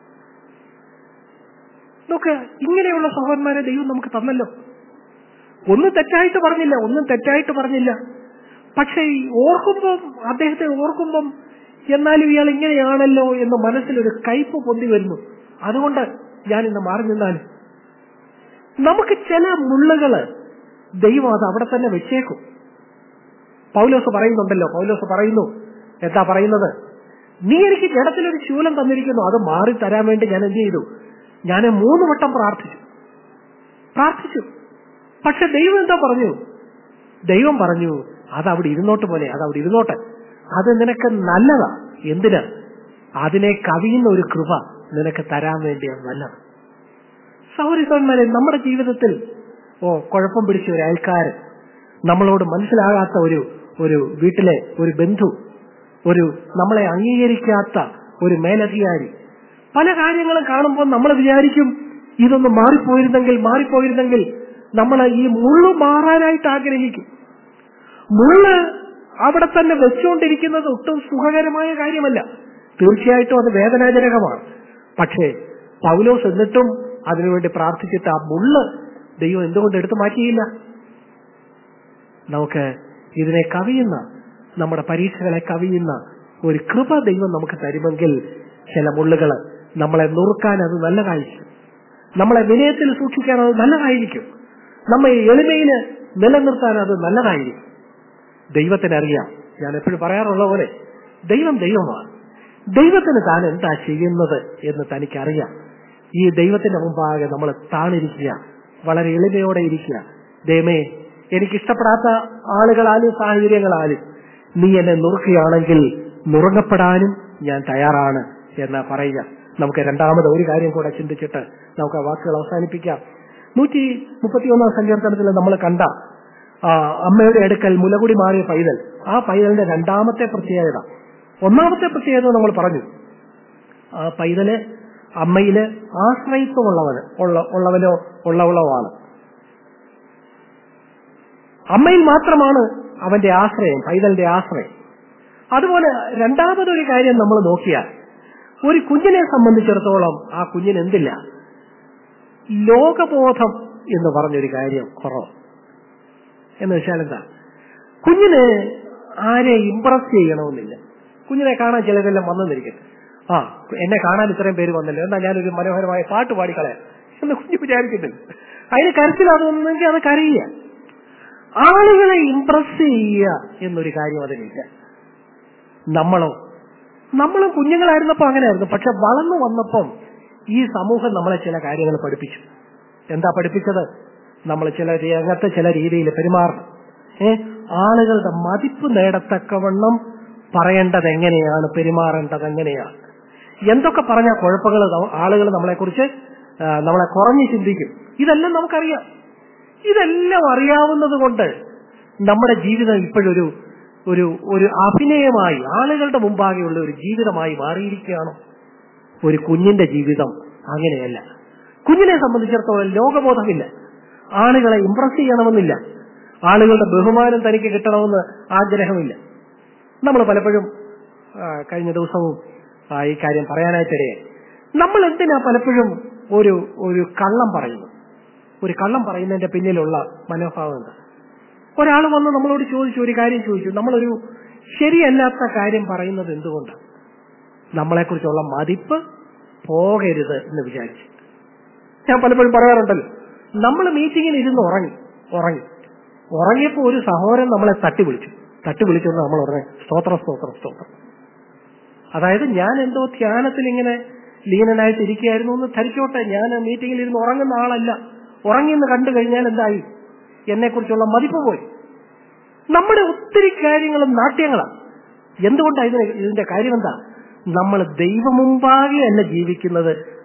[SPEAKER 1] നോക്ക്, ഇങ്ങനെയുള്ള സഹോദരന്മാരെ ദൈവം നമുക്ക് തന്നല്ലോ. ഒന്നും തെറ്റായിട്ട് പറഞ്ഞില്ല. പക്ഷെ അദ്ദേഹത്തെ ഓർക്കുമ്പം എന്നാലും ഇയാൾ ഇങ്ങനെയാണല്ലോ എന്ന് മനസ്സിലൊരു കയ്പ് പൊന്തി വരുന്നു. അതുകൊണ്ട് ഞാൻ ഇന്ന് മാറി നിന്നാലും നമുക്ക് ചില മുള്ളുകള് ദൈവം അത് അവിടെ തന്നെ വെച്ചേക്കും. പൗലോസ് പറയുന്നു, എന്താ പറയുന്നത്? നീ എനിക്ക് ജഡത്തിലൊരു ശൂലം തന്നിരിക്കുന്നു, അത് മാറി തരാൻ വേണ്ടി ഞാൻ എന്ത് ചെയ്തു? ഞാൻ 3 വട്ടം പ്രാർത്ഥിച്ചു. പക്ഷെ ദൈവം എന്താ പറഞ്ഞു? ദൈവം പറഞ്ഞു, അതവിടെ ഇരുന്നോട്ടെ. അത് നിനക്ക് നല്ലതാ. എന്തിനാ? അതിനെ കവിയുന്ന ഒരു കൃപ നിനക്ക് തരാൻ വേണ്ടിയാണ് നല്ലത്. സഹോദരന്മാരെ, നമ്മുടെ ജീവിതത്തിൽ കുഴപ്പം പിടിച്ച ഒരു അയൽക്കാരൻ, നമ്മളോട് മനസ്സിലാകാത്ത ഒരു വീട്ടിലെ ഒരു ബന്ധു, നമ്മളെ അംഗീകരിക്കാത്ത ഒരു മേലധികാരി, പല കാര്യങ്ങളും കാണുമ്പോൾ നമ്മൾ വിചാരിക്കും ഇതൊന്ന് മാറിപ്പോയിരുന്നെങ്കിൽ നമ്മൾ ഈ മുള്ളു മാറാനായിട്ട് ആഗ്രഹിക്കും. മുള്ള് അവിടെ തന്നെ വെച്ചുകൊണ്ടിരിക്കുന്നത് ഒട്ടും സുഖകരമായ കാര്യമല്ല. തീർച്ചയായിട്ടും അത് വേദനാജനകമാണ്. പക്ഷേ പൗലോസ് എന്നിട്ടും അതിനുവേണ്ടി പ്രാർത്ഥിച്ചിട്ട് ആ മുള്ള് ദൈവം എന്തുകൊണ്ട് എടുത്തു മാറ്റിയില്ല? നമുക്ക് ഇതിനെ കവിയുന്ന, നമ്മുടെ പരീക്ഷകളെ കവിയുന്ന ഒരു കൃപ ദൈവം നമുക്ക് തരുമെങ്കിൽ ചില മുള്ളുകൾ നമ്മളെ നുറുക്കാൻ അത് നല്ലതായിരിക്കും. നമ്മളെ വിനയത്തിൽ സൂക്ഷിക്കാൻ അത് നല്ലതായിരിക്കും. നമ്മെ എളിമയില് നിലനിർത്താൻ അത് നല്ലതായിരിക്കും. ദൈവത്തിനറിയാം. ഞാൻ എപ്പോഴും പറയാറുള്ള പോലെ ദൈവമാണ്. ദൈവത്തിന് താൻ എന്താ ചെയ്യുന്നത് എന്ന് തനിക്കറിയാം. ഈ ദൈവത്തിന്റെ മുമ്പാകെ നമ്മൾ താണിരിക്കുക, വളരെ എളിമയോടെ ഇരിക്കുക. ദൈവമേ, എനിക്കിഷ്ടപ്പെടാത്ത ആളുകളാലും സാഹചര്യങ്ങളാലും നീ എന്നെ നുറുക്കുകയാണെങ്കിൽ നുറുങ്ങപ്പെടാനും ഞാൻ തയ്യാറാണ് എന്ന് പറയുക. നമുക്ക് രണ്ടാമത് ഒരു കാര്യം കൂടെ ചിന്തിച്ചിട്ട് നമുക്ക് ആ വാക്കുകൾ അവസാനിപ്പിക്കാം. 131 സങ്കീർത്തനത്തിൽ നമ്മൾ കണ്ട അമ്മയുടെ അടുക്കൽ മുലകുടി മാറിയ പൈതൽ, ആ പൈതലിന്റെ രണ്ടാമത്തെ പ്രത്യേകത. ഒന്നാമത്തെ പ്രത്യേകത നമ്മൾ പറഞ്ഞു, ആ പൈതല് അമ്മയില് ആശ്രയിത്വമുള്ളവനാണ്. അമ്മയിൽ മാത്രമാണ് അവന്റെ ആശ്രയം, പൈതലിന്റെ ആശ്രയം. അതുപോലെ രണ്ടാമതൊരു കാര്യം നമ്മൾ നോക്കിയാൽ, ഒരു കുഞ്ഞിനെ സംബന്ധിച്ചിടത്തോളം ആ കുഞ്ഞിന് എന്തില്ല? ലോകബോധം എന്ന് പറഞ്ഞൊരു കാര്യം കുറവ്. എന്ന് വെച്ചാൽ എന്താ? കുഞ്ഞിന് ആരെ ഇംപ്രസ് ചെയ്യണമെന്നില്ല. കുഞ്ഞിനെ കാണാൻ ചിലരെല്ലാം വന്നെന്നിരിക്കട്ടെ, എന്നെ കാണാൻ ഇത്രയും പേര് വന്നല്ലോ, എന്നാ ഞാനൊരു മനോഹരമായ പാട്ട് പാടിക്കളയാം എന്ന് കുഞ്ഞ് വിചാരിക്കുന്നില്ല. അതിന് കരച്ചിലാകുന്നെങ്കിൽ അത് കരയുക. ആളുകളെ ഇംപ്രസ് ചെയ്യുക എന്നൊരു കാര്യം അതിനില്ല. നമ്മളും കുഞ്ഞുങ്ങളായിരുന്നപ്പോ അങ്ങനെയായിരുന്നു. പക്ഷെ വളർന്നു വന്നപ്പം ഈ സമൂഹം നമ്മളെ ചില കാര്യങ്ങൾ പഠിപ്പിച്ചു. എന്താ പഠിപ്പിച്ചത്? നമ്മൾ ചില രംഗത്ത് ചില രീതിയിൽ പെരുമാറണം. ആളുകളുടെ മതിപ്പ് നേടത്തക്കവണ്ണം പറയേണ്ടത് എങ്ങനെയാണ്, പെരുമാറേണ്ടത് എങ്ങനെയാണ്. എന്തൊക്കെ പറഞ്ഞ കുഴപ്പങ്ങൾ ആളുകൾ നമ്മളെക്കുറിച്ച് നമ്മളെ കുറഞ്ഞു ചിന്തിക്കും. ഇതെല്ലാം നമുക്കറിയാം. ഇതെല്ലാം അറിയാവുന്നത് കൊണ്ട് നമ്മുടെ ജീവിതം ഇപ്പോഴൊരു ഒരു അഭിനയമായി ആളുകളുടെ മുമ്പാകെയുള്ള ഒരു ജീവിതമായി മാറിയിരിക്കുകയാണോ? ഒരു കുഞ്ഞിന്റെ ജീവിതം അങ്ങനെയല്ല. കുഞ്ഞിനെ സംബന്ധിച്ചിടത്തോളം ലോകബോധമില്ല, ആളുകളെ ഇംപ്രസ് ചെയ്യണമെന്നില്ല, ആളുകളുടെ ബഹുമാനം തനിക്ക് കിട്ടണമെന്ന് ആഗ്രഹമില്ല. നമ്മൾ പലപ്പോഴും കഴിഞ്ഞ ദിവസവും ഈ കാര്യം പറയാനായിട്ടിടയായി. നമ്മൾ എന്തിനാ പലപ്പോഴും ഒരു കള്ളം പറയുന്നു? ഒരു കള്ളം പറയുന്നതിന്റെ പിന്നിലുള്ള മനോഭാവം എന്താ? ഒരാൾ വന്ന് നമ്മളോട് ഒരു കാര്യം ചോദിച്ചു, നമ്മളൊരു ശരിയല്ലാത്ത കാര്യം പറയുന്നത് എന്തുകൊണ്ടാണ്? നമ്മളെക്കുറിച്ചുള്ള മതിപ്പ് പോകരുത് എന്ന് വിചാരിച്ചു. ഞാൻ പലപ്പോഴും പറയാറുണ്ടല്ലോ, നമ്മൾ മീറ്റിങ്ങിൽ ഇരുന്ന് ഉറങ്ങിയപ്പോ ഒരു സഹോദരൻ നമ്മളെ തട്ടി വിളിച്ചു നമ്മൾ ഉടനെ സ്തോത്രം. അതായത് ഞാൻ എന്തോ ധ്യാനത്തിൽ ഇങ്ങനെ ലീനനായിട്ട് ഇരിക്കുകയായിരുന്നു എന്ന് ധരിച്ചോട്ടെ. ഞാൻ മീറ്റിങ്ങിൽ ഇരുന്ന് ഉറങ്ങുന്ന ആളല്ല. ഉറങ്ങിയെന്ന് കണ്ടു കഴിഞ്ഞാൽ എന്തായി? എന്നെക്കുറിച്ചുള്ള മതിപ്പ് പോയി. നമ്മുടെ ഒത്തിരി കാര്യങ്ങളും നാട്യങ്ങളാണ്. എന്തുകൊണ്ടാണ് ഇതിന്റെ കാര്യം എന്താ? നമ്മൾ ദൈവമുമ്പാകെ അല്ല ജീവിക്കുന്നത്,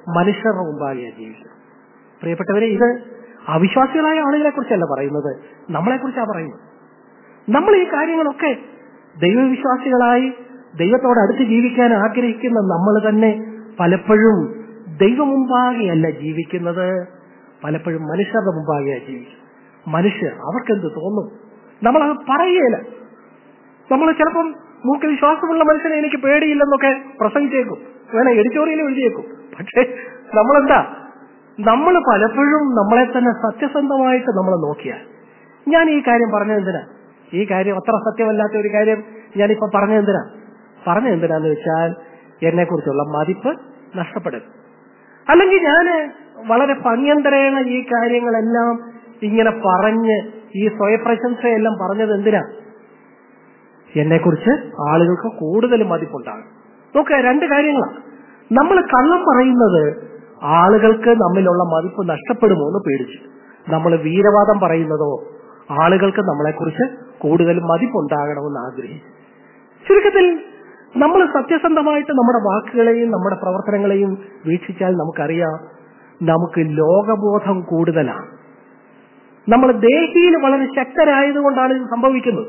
[SPEAKER 1] മനുഷ്യരുടെ മുമ്പാകെയാണ് ജീവിക്കുന്നത്. പ്രിയപ്പെട്ടവരെ, ഇത് അവിശ്വാസികളായ ആളുകളെ കുറിച്ചല്ല പറയുന്നത്, നമ്മളെക്കുറിച്ചാണ് പറയുന്നത്. നമ്മൾ ഈ കാര്യങ്ങളൊക്കെ ദൈവവിശ്വാസികളായി ദൈവത്തോട് അടുത്ത് ജീവിക്കാൻ ആഗ്രഹിക്കുന്ന നമ്മൾ തന്നെ പലപ്പോഴും ദൈവമുമ്പാകെയല്ല ജീവിക്കുന്നത്, പലപ്പോഴും മനുഷ്യരുടെ മുമ്പാകെയാണ് ജീവിക്കുന്നത്. മനുഷ്യർ അവർക്കെന്ത് തോന്നും നമ്മളത് പറയുകയില്ല. നമ്മൾ ചിലപ്പം മൂക്ക് വിശ്വാസമുള്ള മനുഷ്യനെ എനിക്ക് പേടിയില്ലെന്നൊക്കെ പ്രസംഗിച്ചേക്കും, വേണം എഡിറ്റോറിയൽ എഴുതിയേക്കും. പക്ഷേ നമ്മളെന്താ, നമ്മൾ പലപ്പോഴും നമ്മളെ തന്നെ സത്യസന്ധമായിട്ട് നമ്മൾ നോക്കിയാൽ, ഞാൻ ഈ കാര്യം പറഞ്ഞതെന്തിനാ, ഈ കാര്യം അത്ര സത്യമല്ലാത്ത ഒരു കാര്യം ഞാനിപ്പോ പറഞ്ഞതെന്തിനാന്ന് വെച്ചാൽ എന്നെക്കുറിച്ചുള്ള മതിപ്പ് നഷ്ടപ്പെടരുത്. അല്ലെങ്കിൽ ഞാൻ വളരെ ഭംഗ്യന്തരേണ ഈ കാര്യങ്ങളെല്ലാം ഇങ്ങനെ പറഞ്ഞ് ഈ സ്വയപ്രശംസയെല്ലാം പറഞ്ഞത് എന്തിനാ, എന്നെക്കുറിച്ച് ആളുകൾക്ക് കൂടുതൽ മതിപ്പുണ്ടാകും. നോക്കുക, രണ്ട് കാര്യങ്ങളാണ്. നമ്മൾ കള്ളം പറയുന്നത് ആളുകൾക്ക് നമ്മിലുള്ള മതിപ്പ് നഷ്ടപ്പെടുമോ എന്ന് പേടിച്ച്. നമ്മൾ വീരവാദം പറയുന്നതോ ആളുകൾക്ക് നമ്മളെക്കുറിച്ച് കൂടുതൽ മതിപ്പുണ്ടാകണമെന്ന് ആഗ്രഹിച്ചു. ചുരുക്കത്തിൽ നമ്മൾ സത്യസന്ധമായിട്ട് നമ്മുടെ വാക്കുകളെയും നമ്മുടെ പ്രവർത്തനങ്ങളെയും വീക്ഷിച്ചാൽ നമുക്കറിയാം, നമുക്ക് ലോകബോധം കൂടുതലാണ്. നമ്മൾ ദേഹിയിൽ വളരെ ശക്തരായതുകൊണ്ടാണ് ഇത് സംഭവിക്കുന്നത്.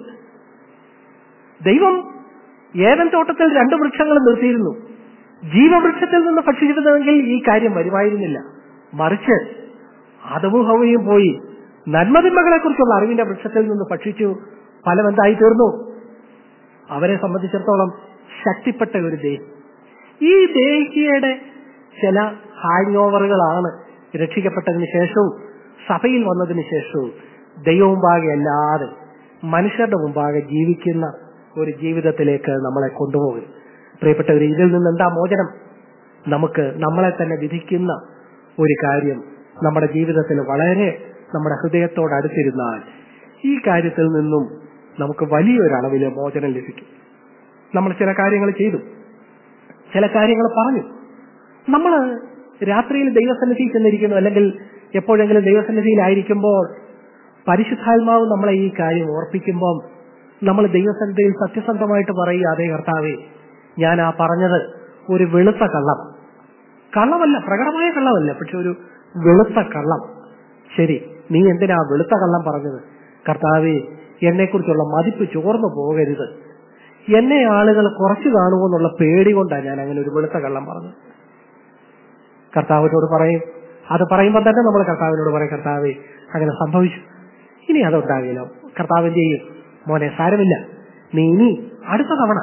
[SPEAKER 1] ദൈവം ഏദൻ തോട്ടത്തിൽ 2 വൃക്ഷങ്ങൾ നിർത്തിയിരുന്നു. ജീവവൃക്ഷത്തിൽ നിന്ന് ഭക്ഷിച്ചിരുന്നെങ്കിൽ ഈ കാര്യം വരുമായിരുന്നില്ല. മറിച്ച് ആദമും ഹവ്വയും പോയി നന്മതിന്മകളെ കുറിച്ചുള്ള അറിവിന്റെ വൃക്ഷത്തിൽ നിന്ന് ഭക്ഷിച്ചു. ഫലം എന്തായി തീർന്നു? അവരെ സംബന്ധിച്ചിടത്തോളം ശക്തിപ്പെട്ട ഒരു ദേഹി. ഈ ദേഹിയുടെ ചില ഹാങ് ഓവറുകളാണ് രക്ഷിക്കപ്പെട്ടതിന് ശേഷവും സഭയിൽ വന്നതിന് ശേഷവും ദൈവമുമ്പാകെ അല്ലാതെ മനുഷ്യരുടെ മുമ്പാകെ ജീവിക്കുന്ന ഒരു ജീവിതത്തിലേക്ക് നമ്മളെ കൊണ്ടുപോകും. പ്രിയപ്പെട്ടവർ, ഇതിൽ നിന്ന് എന്താ മോചനം? നമുക്ക് നമ്മളെ തന്നെ വിധിക്കുന്ന ഒരു കാര്യം നമ്മുടെ ജീവിതത്തിൽ വളരെ നമ്മുടെ ഹൃദയത്തോട് അടുത്തിരുന്നാൽ ഈ കാര്യത്തിൽ നിന്നും നമുക്ക് വലിയൊരളവിൽ മോചനം ലഭിക്കും. നമ്മൾ ചില കാര്യങ്ങൾ ചെയ്തു, ചില കാര്യങ്ങൾ പറഞ്ഞു. നമ്മൾ രാത്രിയിൽ ദൈവസന്നിധി ചെന്നിരിക്കുന്നു, അല്ലെങ്കിൽ എപ്പോഴെങ്കിലും ദൈവസന്നിധിയിലായിരിക്കുമ്പോൾ പരിശുദ്ധാത്മാവ് നമ്മളെ ഈ കാര്യം ഓർപ്പിക്കുമ്പോൾ നമ്മൾ ദൈവസന്നിധിയിൽ സത്യസന്ധമായിട്ട് പറയുക, അതേ കർത്താവേ, ഞാൻ ആ പറഞ്ഞത് ഒരു വെളുത്ത കള്ളമല്ല, പ്രകടമായ കള്ളമല്ല, പക്ഷെ ഒരു വെളുത്ത കള്ളം. ശരി, നീ എന്തിനാ വെളുത്ത കള്ളം പറഞ്ഞത്? കർത്താവേ, എന്നെക്കുറിച്ചുള്ള മതിപ്പ് ചോർന്നു പോകരുത്, എന്നെ ആളുകൾ കുറച്ചു കാണുമെന്നുള്ള പേടി കൊണ്ടാണ് ഞാൻ അങ്ങനെ ഒരു വെളുത്ത കള്ളം പറഞ്ഞത്. കർത്താവിനോട് പറയും. അത് പറയുമ്പോൾ തന്നെ നമ്മൾ കർത്താവിനോട് പറയും, കർത്താവേ, അങ്ങനെ സംഭവിച്ചു, ഇനി അതുണ്ടാകില്ല. കർത്താവ് ചെയ്യും, മോനെ സാരമില്ല, നീ ഇനി അടുത്ത തവണ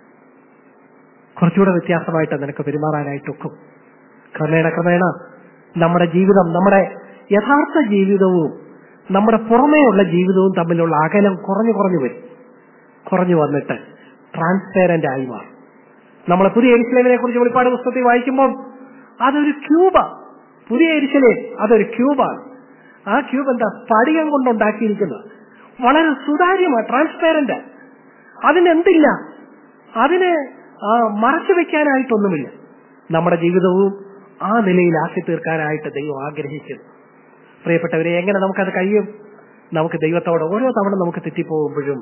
[SPEAKER 1] കുറച്ചുകൂടെ വ്യത്യാസമായിട്ട് നിനക്ക് പെരുമാറാനായിട്ടൊക്കും. ക്രമേണ നമ്മുടെ ജീവിതം, നമ്മുടെ യഥാർത്ഥ ജീവിതവും നമ്മുടെ പുറമേയുള്ള ജീവിതവും തമ്മിലുള്ള അകലം കുറഞ്ഞു വന്നിട്ട് ട്രാൻസ്പെറന്റ് ആയി മാറും. നമ്മളെ പുതിയ യെരുശലേമിനെ കുറിച്ച് വെളിപ്പാട് പുസ്തകത്തിൽ വായിക്കുമ്പോൾ അതൊരു ക്യൂബാണ്. പുതിയ യെരുശലേം അതൊരു ക്യൂബാണ്. ആ ക്യൂബ് എന്താ? സ്ഫടികം കൊണ്ടുണ്ടാക്കിയിരിക്കുന്നത്. വളരെ സുതാര്യമാണ്, ട്രാൻസ്പെറന്റ്. അതിനെന്തില്ല, അതിനെ മറച്ചു വെക്കാനായിട്ടൊന്നുമില്ല. നമ്മുടെ ജീവിതവും ആ നിലയിലാക്കി തീർക്കാനായിട്ട് ദൈവം ആഗ്രഹിക്കുന്നു. പ്രിയപ്പെട്ടവരെ, എങ്ങനെ നമുക്കത് കഴിയും? നമുക്ക് ദൈവത്തോട് ഓരോ തവണ നമുക്ക് തെറ്റിപ്പോകുമ്പോഴും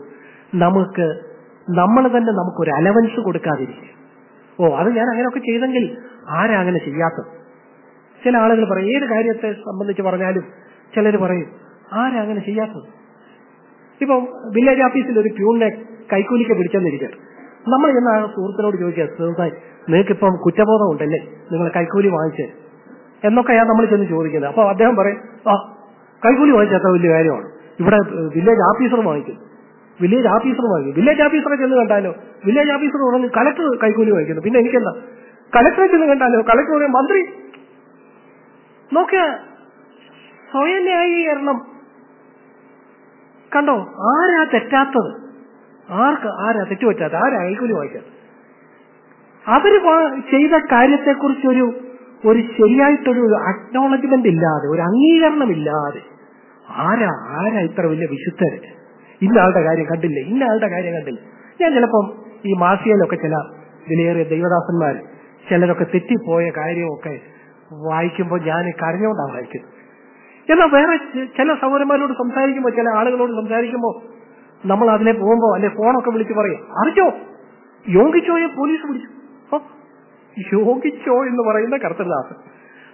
[SPEAKER 1] നമ്മൾ തന്നെ നമുക്കൊരു അലവൻസ് കൊടുക്കാതിരിക്കും. അത് ഞാൻ അങ്ങനെയൊക്കെ ചെയ്തെങ്കിൽ ആരാ അങ്ങനെ ചെയ്യാത്തത്? ചില ആളുകൾ പറയും, ഏത് കാര്യത്തെ സംബന്ധിച്ച് പറഞ്ഞാലും ചിലർ പറയും, ആരാ അങ്ങനെ ചെയ്യാത്തത്? ഇപ്പം വില്ലേജ് ഓഫീസിൽ ഒരു പ്യൂണിനെ കൈക്കൂലിക്ക് പിടിച്ചെന്നിരിക്കട്ടെ, നമ്മൾ ചെന്ന ആ സുഹൃത്തിനോട് ചോദിക്കുക, സുഹൃത്തായി, നിങ്ങൾക്കിപ്പം കുറ്റബോധം ഉണ്ടല്ലേ, നിങ്ങൾ കൈക്കൂലി വാങ്ങിച്ചേ എന്നൊക്കെയാണ് നമ്മൾ ചെന്ന് ചോദിക്കുന്നത്. അപ്പോൾ അദ്ദേഹം പറയും, കൈക്കൂലി വാങ്ങിച്ച അത്ര വലിയ കാര്യമാണ്, ഇവിടെ വില്ലേജ് ഓഫീസർ വാങ്ങിക്കും. വില്ലേജ് ഓഫീസറെ ചെന്ന് കണ്ടാലോ, വില്ലേജ് ഓഫീസർ പറഞ്ഞു കളക്ടർ കൈക്കൂലി വാങ്ങിക്കുന്നു, പിന്നെ എനിക്കെന്താ? കളക്ടറെ ചെന്ന് കണ്ടാലോ, കളക്ടർ പറയും മന്ത്രി. നോക്കിയ സ്വയം ന്യായീകരണം കണ്ടോ? ആരാ തെറ്റാത്തത്? ആരാ തെറ്റുപറ്റാത്തത്? ആരാ കൈക്കൂലി വാങ്ങിക്കാത്തത്? അവര് ചെയ്ത കാര്യത്തെക്കുറിച്ചൊരു ശരിയായിട്ടൊരു അക്നോളജ്മെന്റ് ഇല്ലാതെ, ഒരു അംഗീകരണമില്ലാതെ ആരാ ഇത്ര വലിയ വിശുദ്ധര്? ഇന്ന ആളുടെ കാര്യം കണ്ടില്ലേ? ഞാൻ ചിലപ്പം ഈ മാസികയിലൊക്കെ ചില വിലയേറിയ ദൈവദാസന്മാർ ചിലരൊക്കെ തെറ്റിപ്പോയ കാര്യമൊക്കെ വായിക്കുമ്പോൾ ഞാൻ കരഞ്ഞുകൊണ്ടാണ് വായിക്കുന്നത്. എന്നാൽ വേറെ ചില സഹോദരന്മാരോട് സംസാരിക്കുമ്പോൾ, ചില ആളുകളോട് സംസാരിക്കുമ്പോൾ നമ്മൾ അതിലെ പോകുമ്പോൾ അല്ലെ ഫോണൊക്കെ വിളിച്ച് പറയും, അറിഞ്ഞോ യോഗിച്ചോയെ പോലീസ് പിടിച്ചു. യോഗിച്ചോ എന്ന് പറയുന്ന കർത്തദാസൻ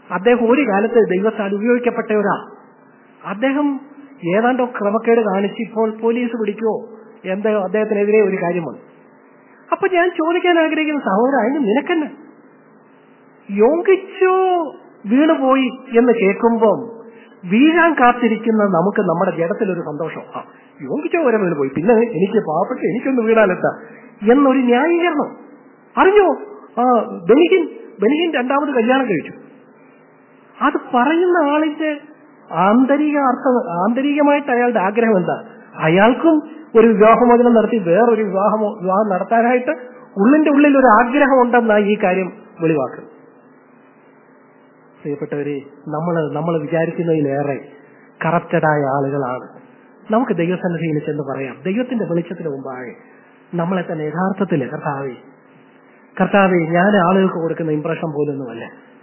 [SPEAKER 1] അദ്ദേഹം ഒരു കാലത്ത് ദൈവത്താൽ ഉപയോഗിക്കപ്പെട്ട ഒരാൾ. അദ്ദേഹം ഏതാണ്ടോ ക്രമക്കേട് കാണിച്ച് ഇപ്പോൾ പോലീസ് പിടിക്കുമോ എന്തോ അദ്ദേഹത്തിനെതിരെ ഒരു കാര്യമാണ്. അപ്പൊ ഞാൻ ചോദിക്കാൻ ആഗ്രഹിക്കുന്ന സഹോദരൻ, അതിന് നിനക്കെന്നെ യോഗിച്ചോ വീണുപോയി എന്ന് കേൾക്കുമ്പം വീഴാൻ കാത്തിരിക്കുന്ന നമുക്ക് നമ്മുടെ ജഡത്തിലൊരു സന്തോഷം. യോഗിച്ചോ വരെ വീണുപോയി, പിന്നെ എനിക്ക് പാവപ്പെട്ട് എനിക്കൊന്ന് വീണാലെത്താ എന്നൊരു ന്യായീകരണം. അറിഞ്ഞോ, ബെനിഹിൻ രണ്ടാമത് കല്യാണം കഴിച്ചു. അത് പറയുന്ന ആളിന്റെ ആന്തരികമായിട്ട് അയാളുടെ ആഗ്രഹം എന്താ? അയാൾക്കും ഒരു വിവാഹമോചനം നടത്തി വേറൊരു വിവാഹം നടത്താനായിട്ട് ഉള്ളിന്റെ ഉള്ളിൽ ഒരു ആഗ്രഹം ഉണ്ടെന്നാ ഈ കാര്യം വെളിവാക്കുന്നത്. പ്രിയപ്പെട്ടവരെ, നമ്മൾ വിചാരിക്കുന്നതിലേറെ കറപ്റ്റഡായ ആളുകളാണ്. നമുക്ക് ദൈവസന്നിധിയിൽ ചെന്ന് പറയാം, ദൈവത്തിന്റെ വെളിച്ചത്തിന് മുമ്പാകെ നമ്മളെ തന്നെ യഥാർത്ഥത്തിൽ കർത്താവേ, ഞാൻ ആളുകൾക്ക് കൊടുക്കുന്ന ഇംപ്രഷൻ പോലൊന്നുമല്ല.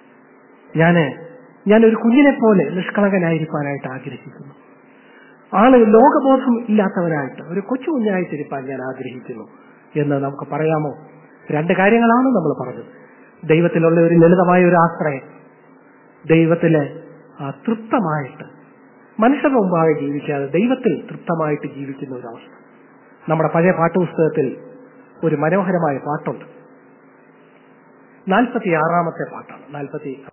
[SPEAKER 1] ഞാനൊരു കുഞ്ഞിനെ പോലെ നിഷ്കളങ്കനായിരിക്കാനായിട്ട് ആഗ്രഹിക്കുന്നു. ലോകബോധം ഇല്ലാത്തവനായിട്ട് ഒരു കൊച്ചു കുഞ്ഞായിട്ടിരിക്കാൻ ഞാൻ ആഗ്രഹിക്കുന്നു എന്ന് നമുക്ക് പറയാമോ? രണ്ട് കാര്യങ്ങളാണ് നമ്മൾ പറഞ്ഞത്. ദൈവത്തിലുള്ള ഒരു ലളിതമായ ഒരു ആശ്രയം, ദൈവത്തിലെ തൃപ്തമായിട്ട് മനുഷ്യരുടെ മുമ്പാകെ ജീവിക്കാതെ ദൈവത്തിൽ തൃപ്തമായിട്ട് ജീവിക്കുന്ന ഒരവസ്ഥ. നമ്മുടെ പഴയ പാട്ടുപുസ്തകത്തിൽ ഒരു മനോഹരമായ പാട്ടുണ്ട്. 46-ാമത്തെ പാട്ടാണ്.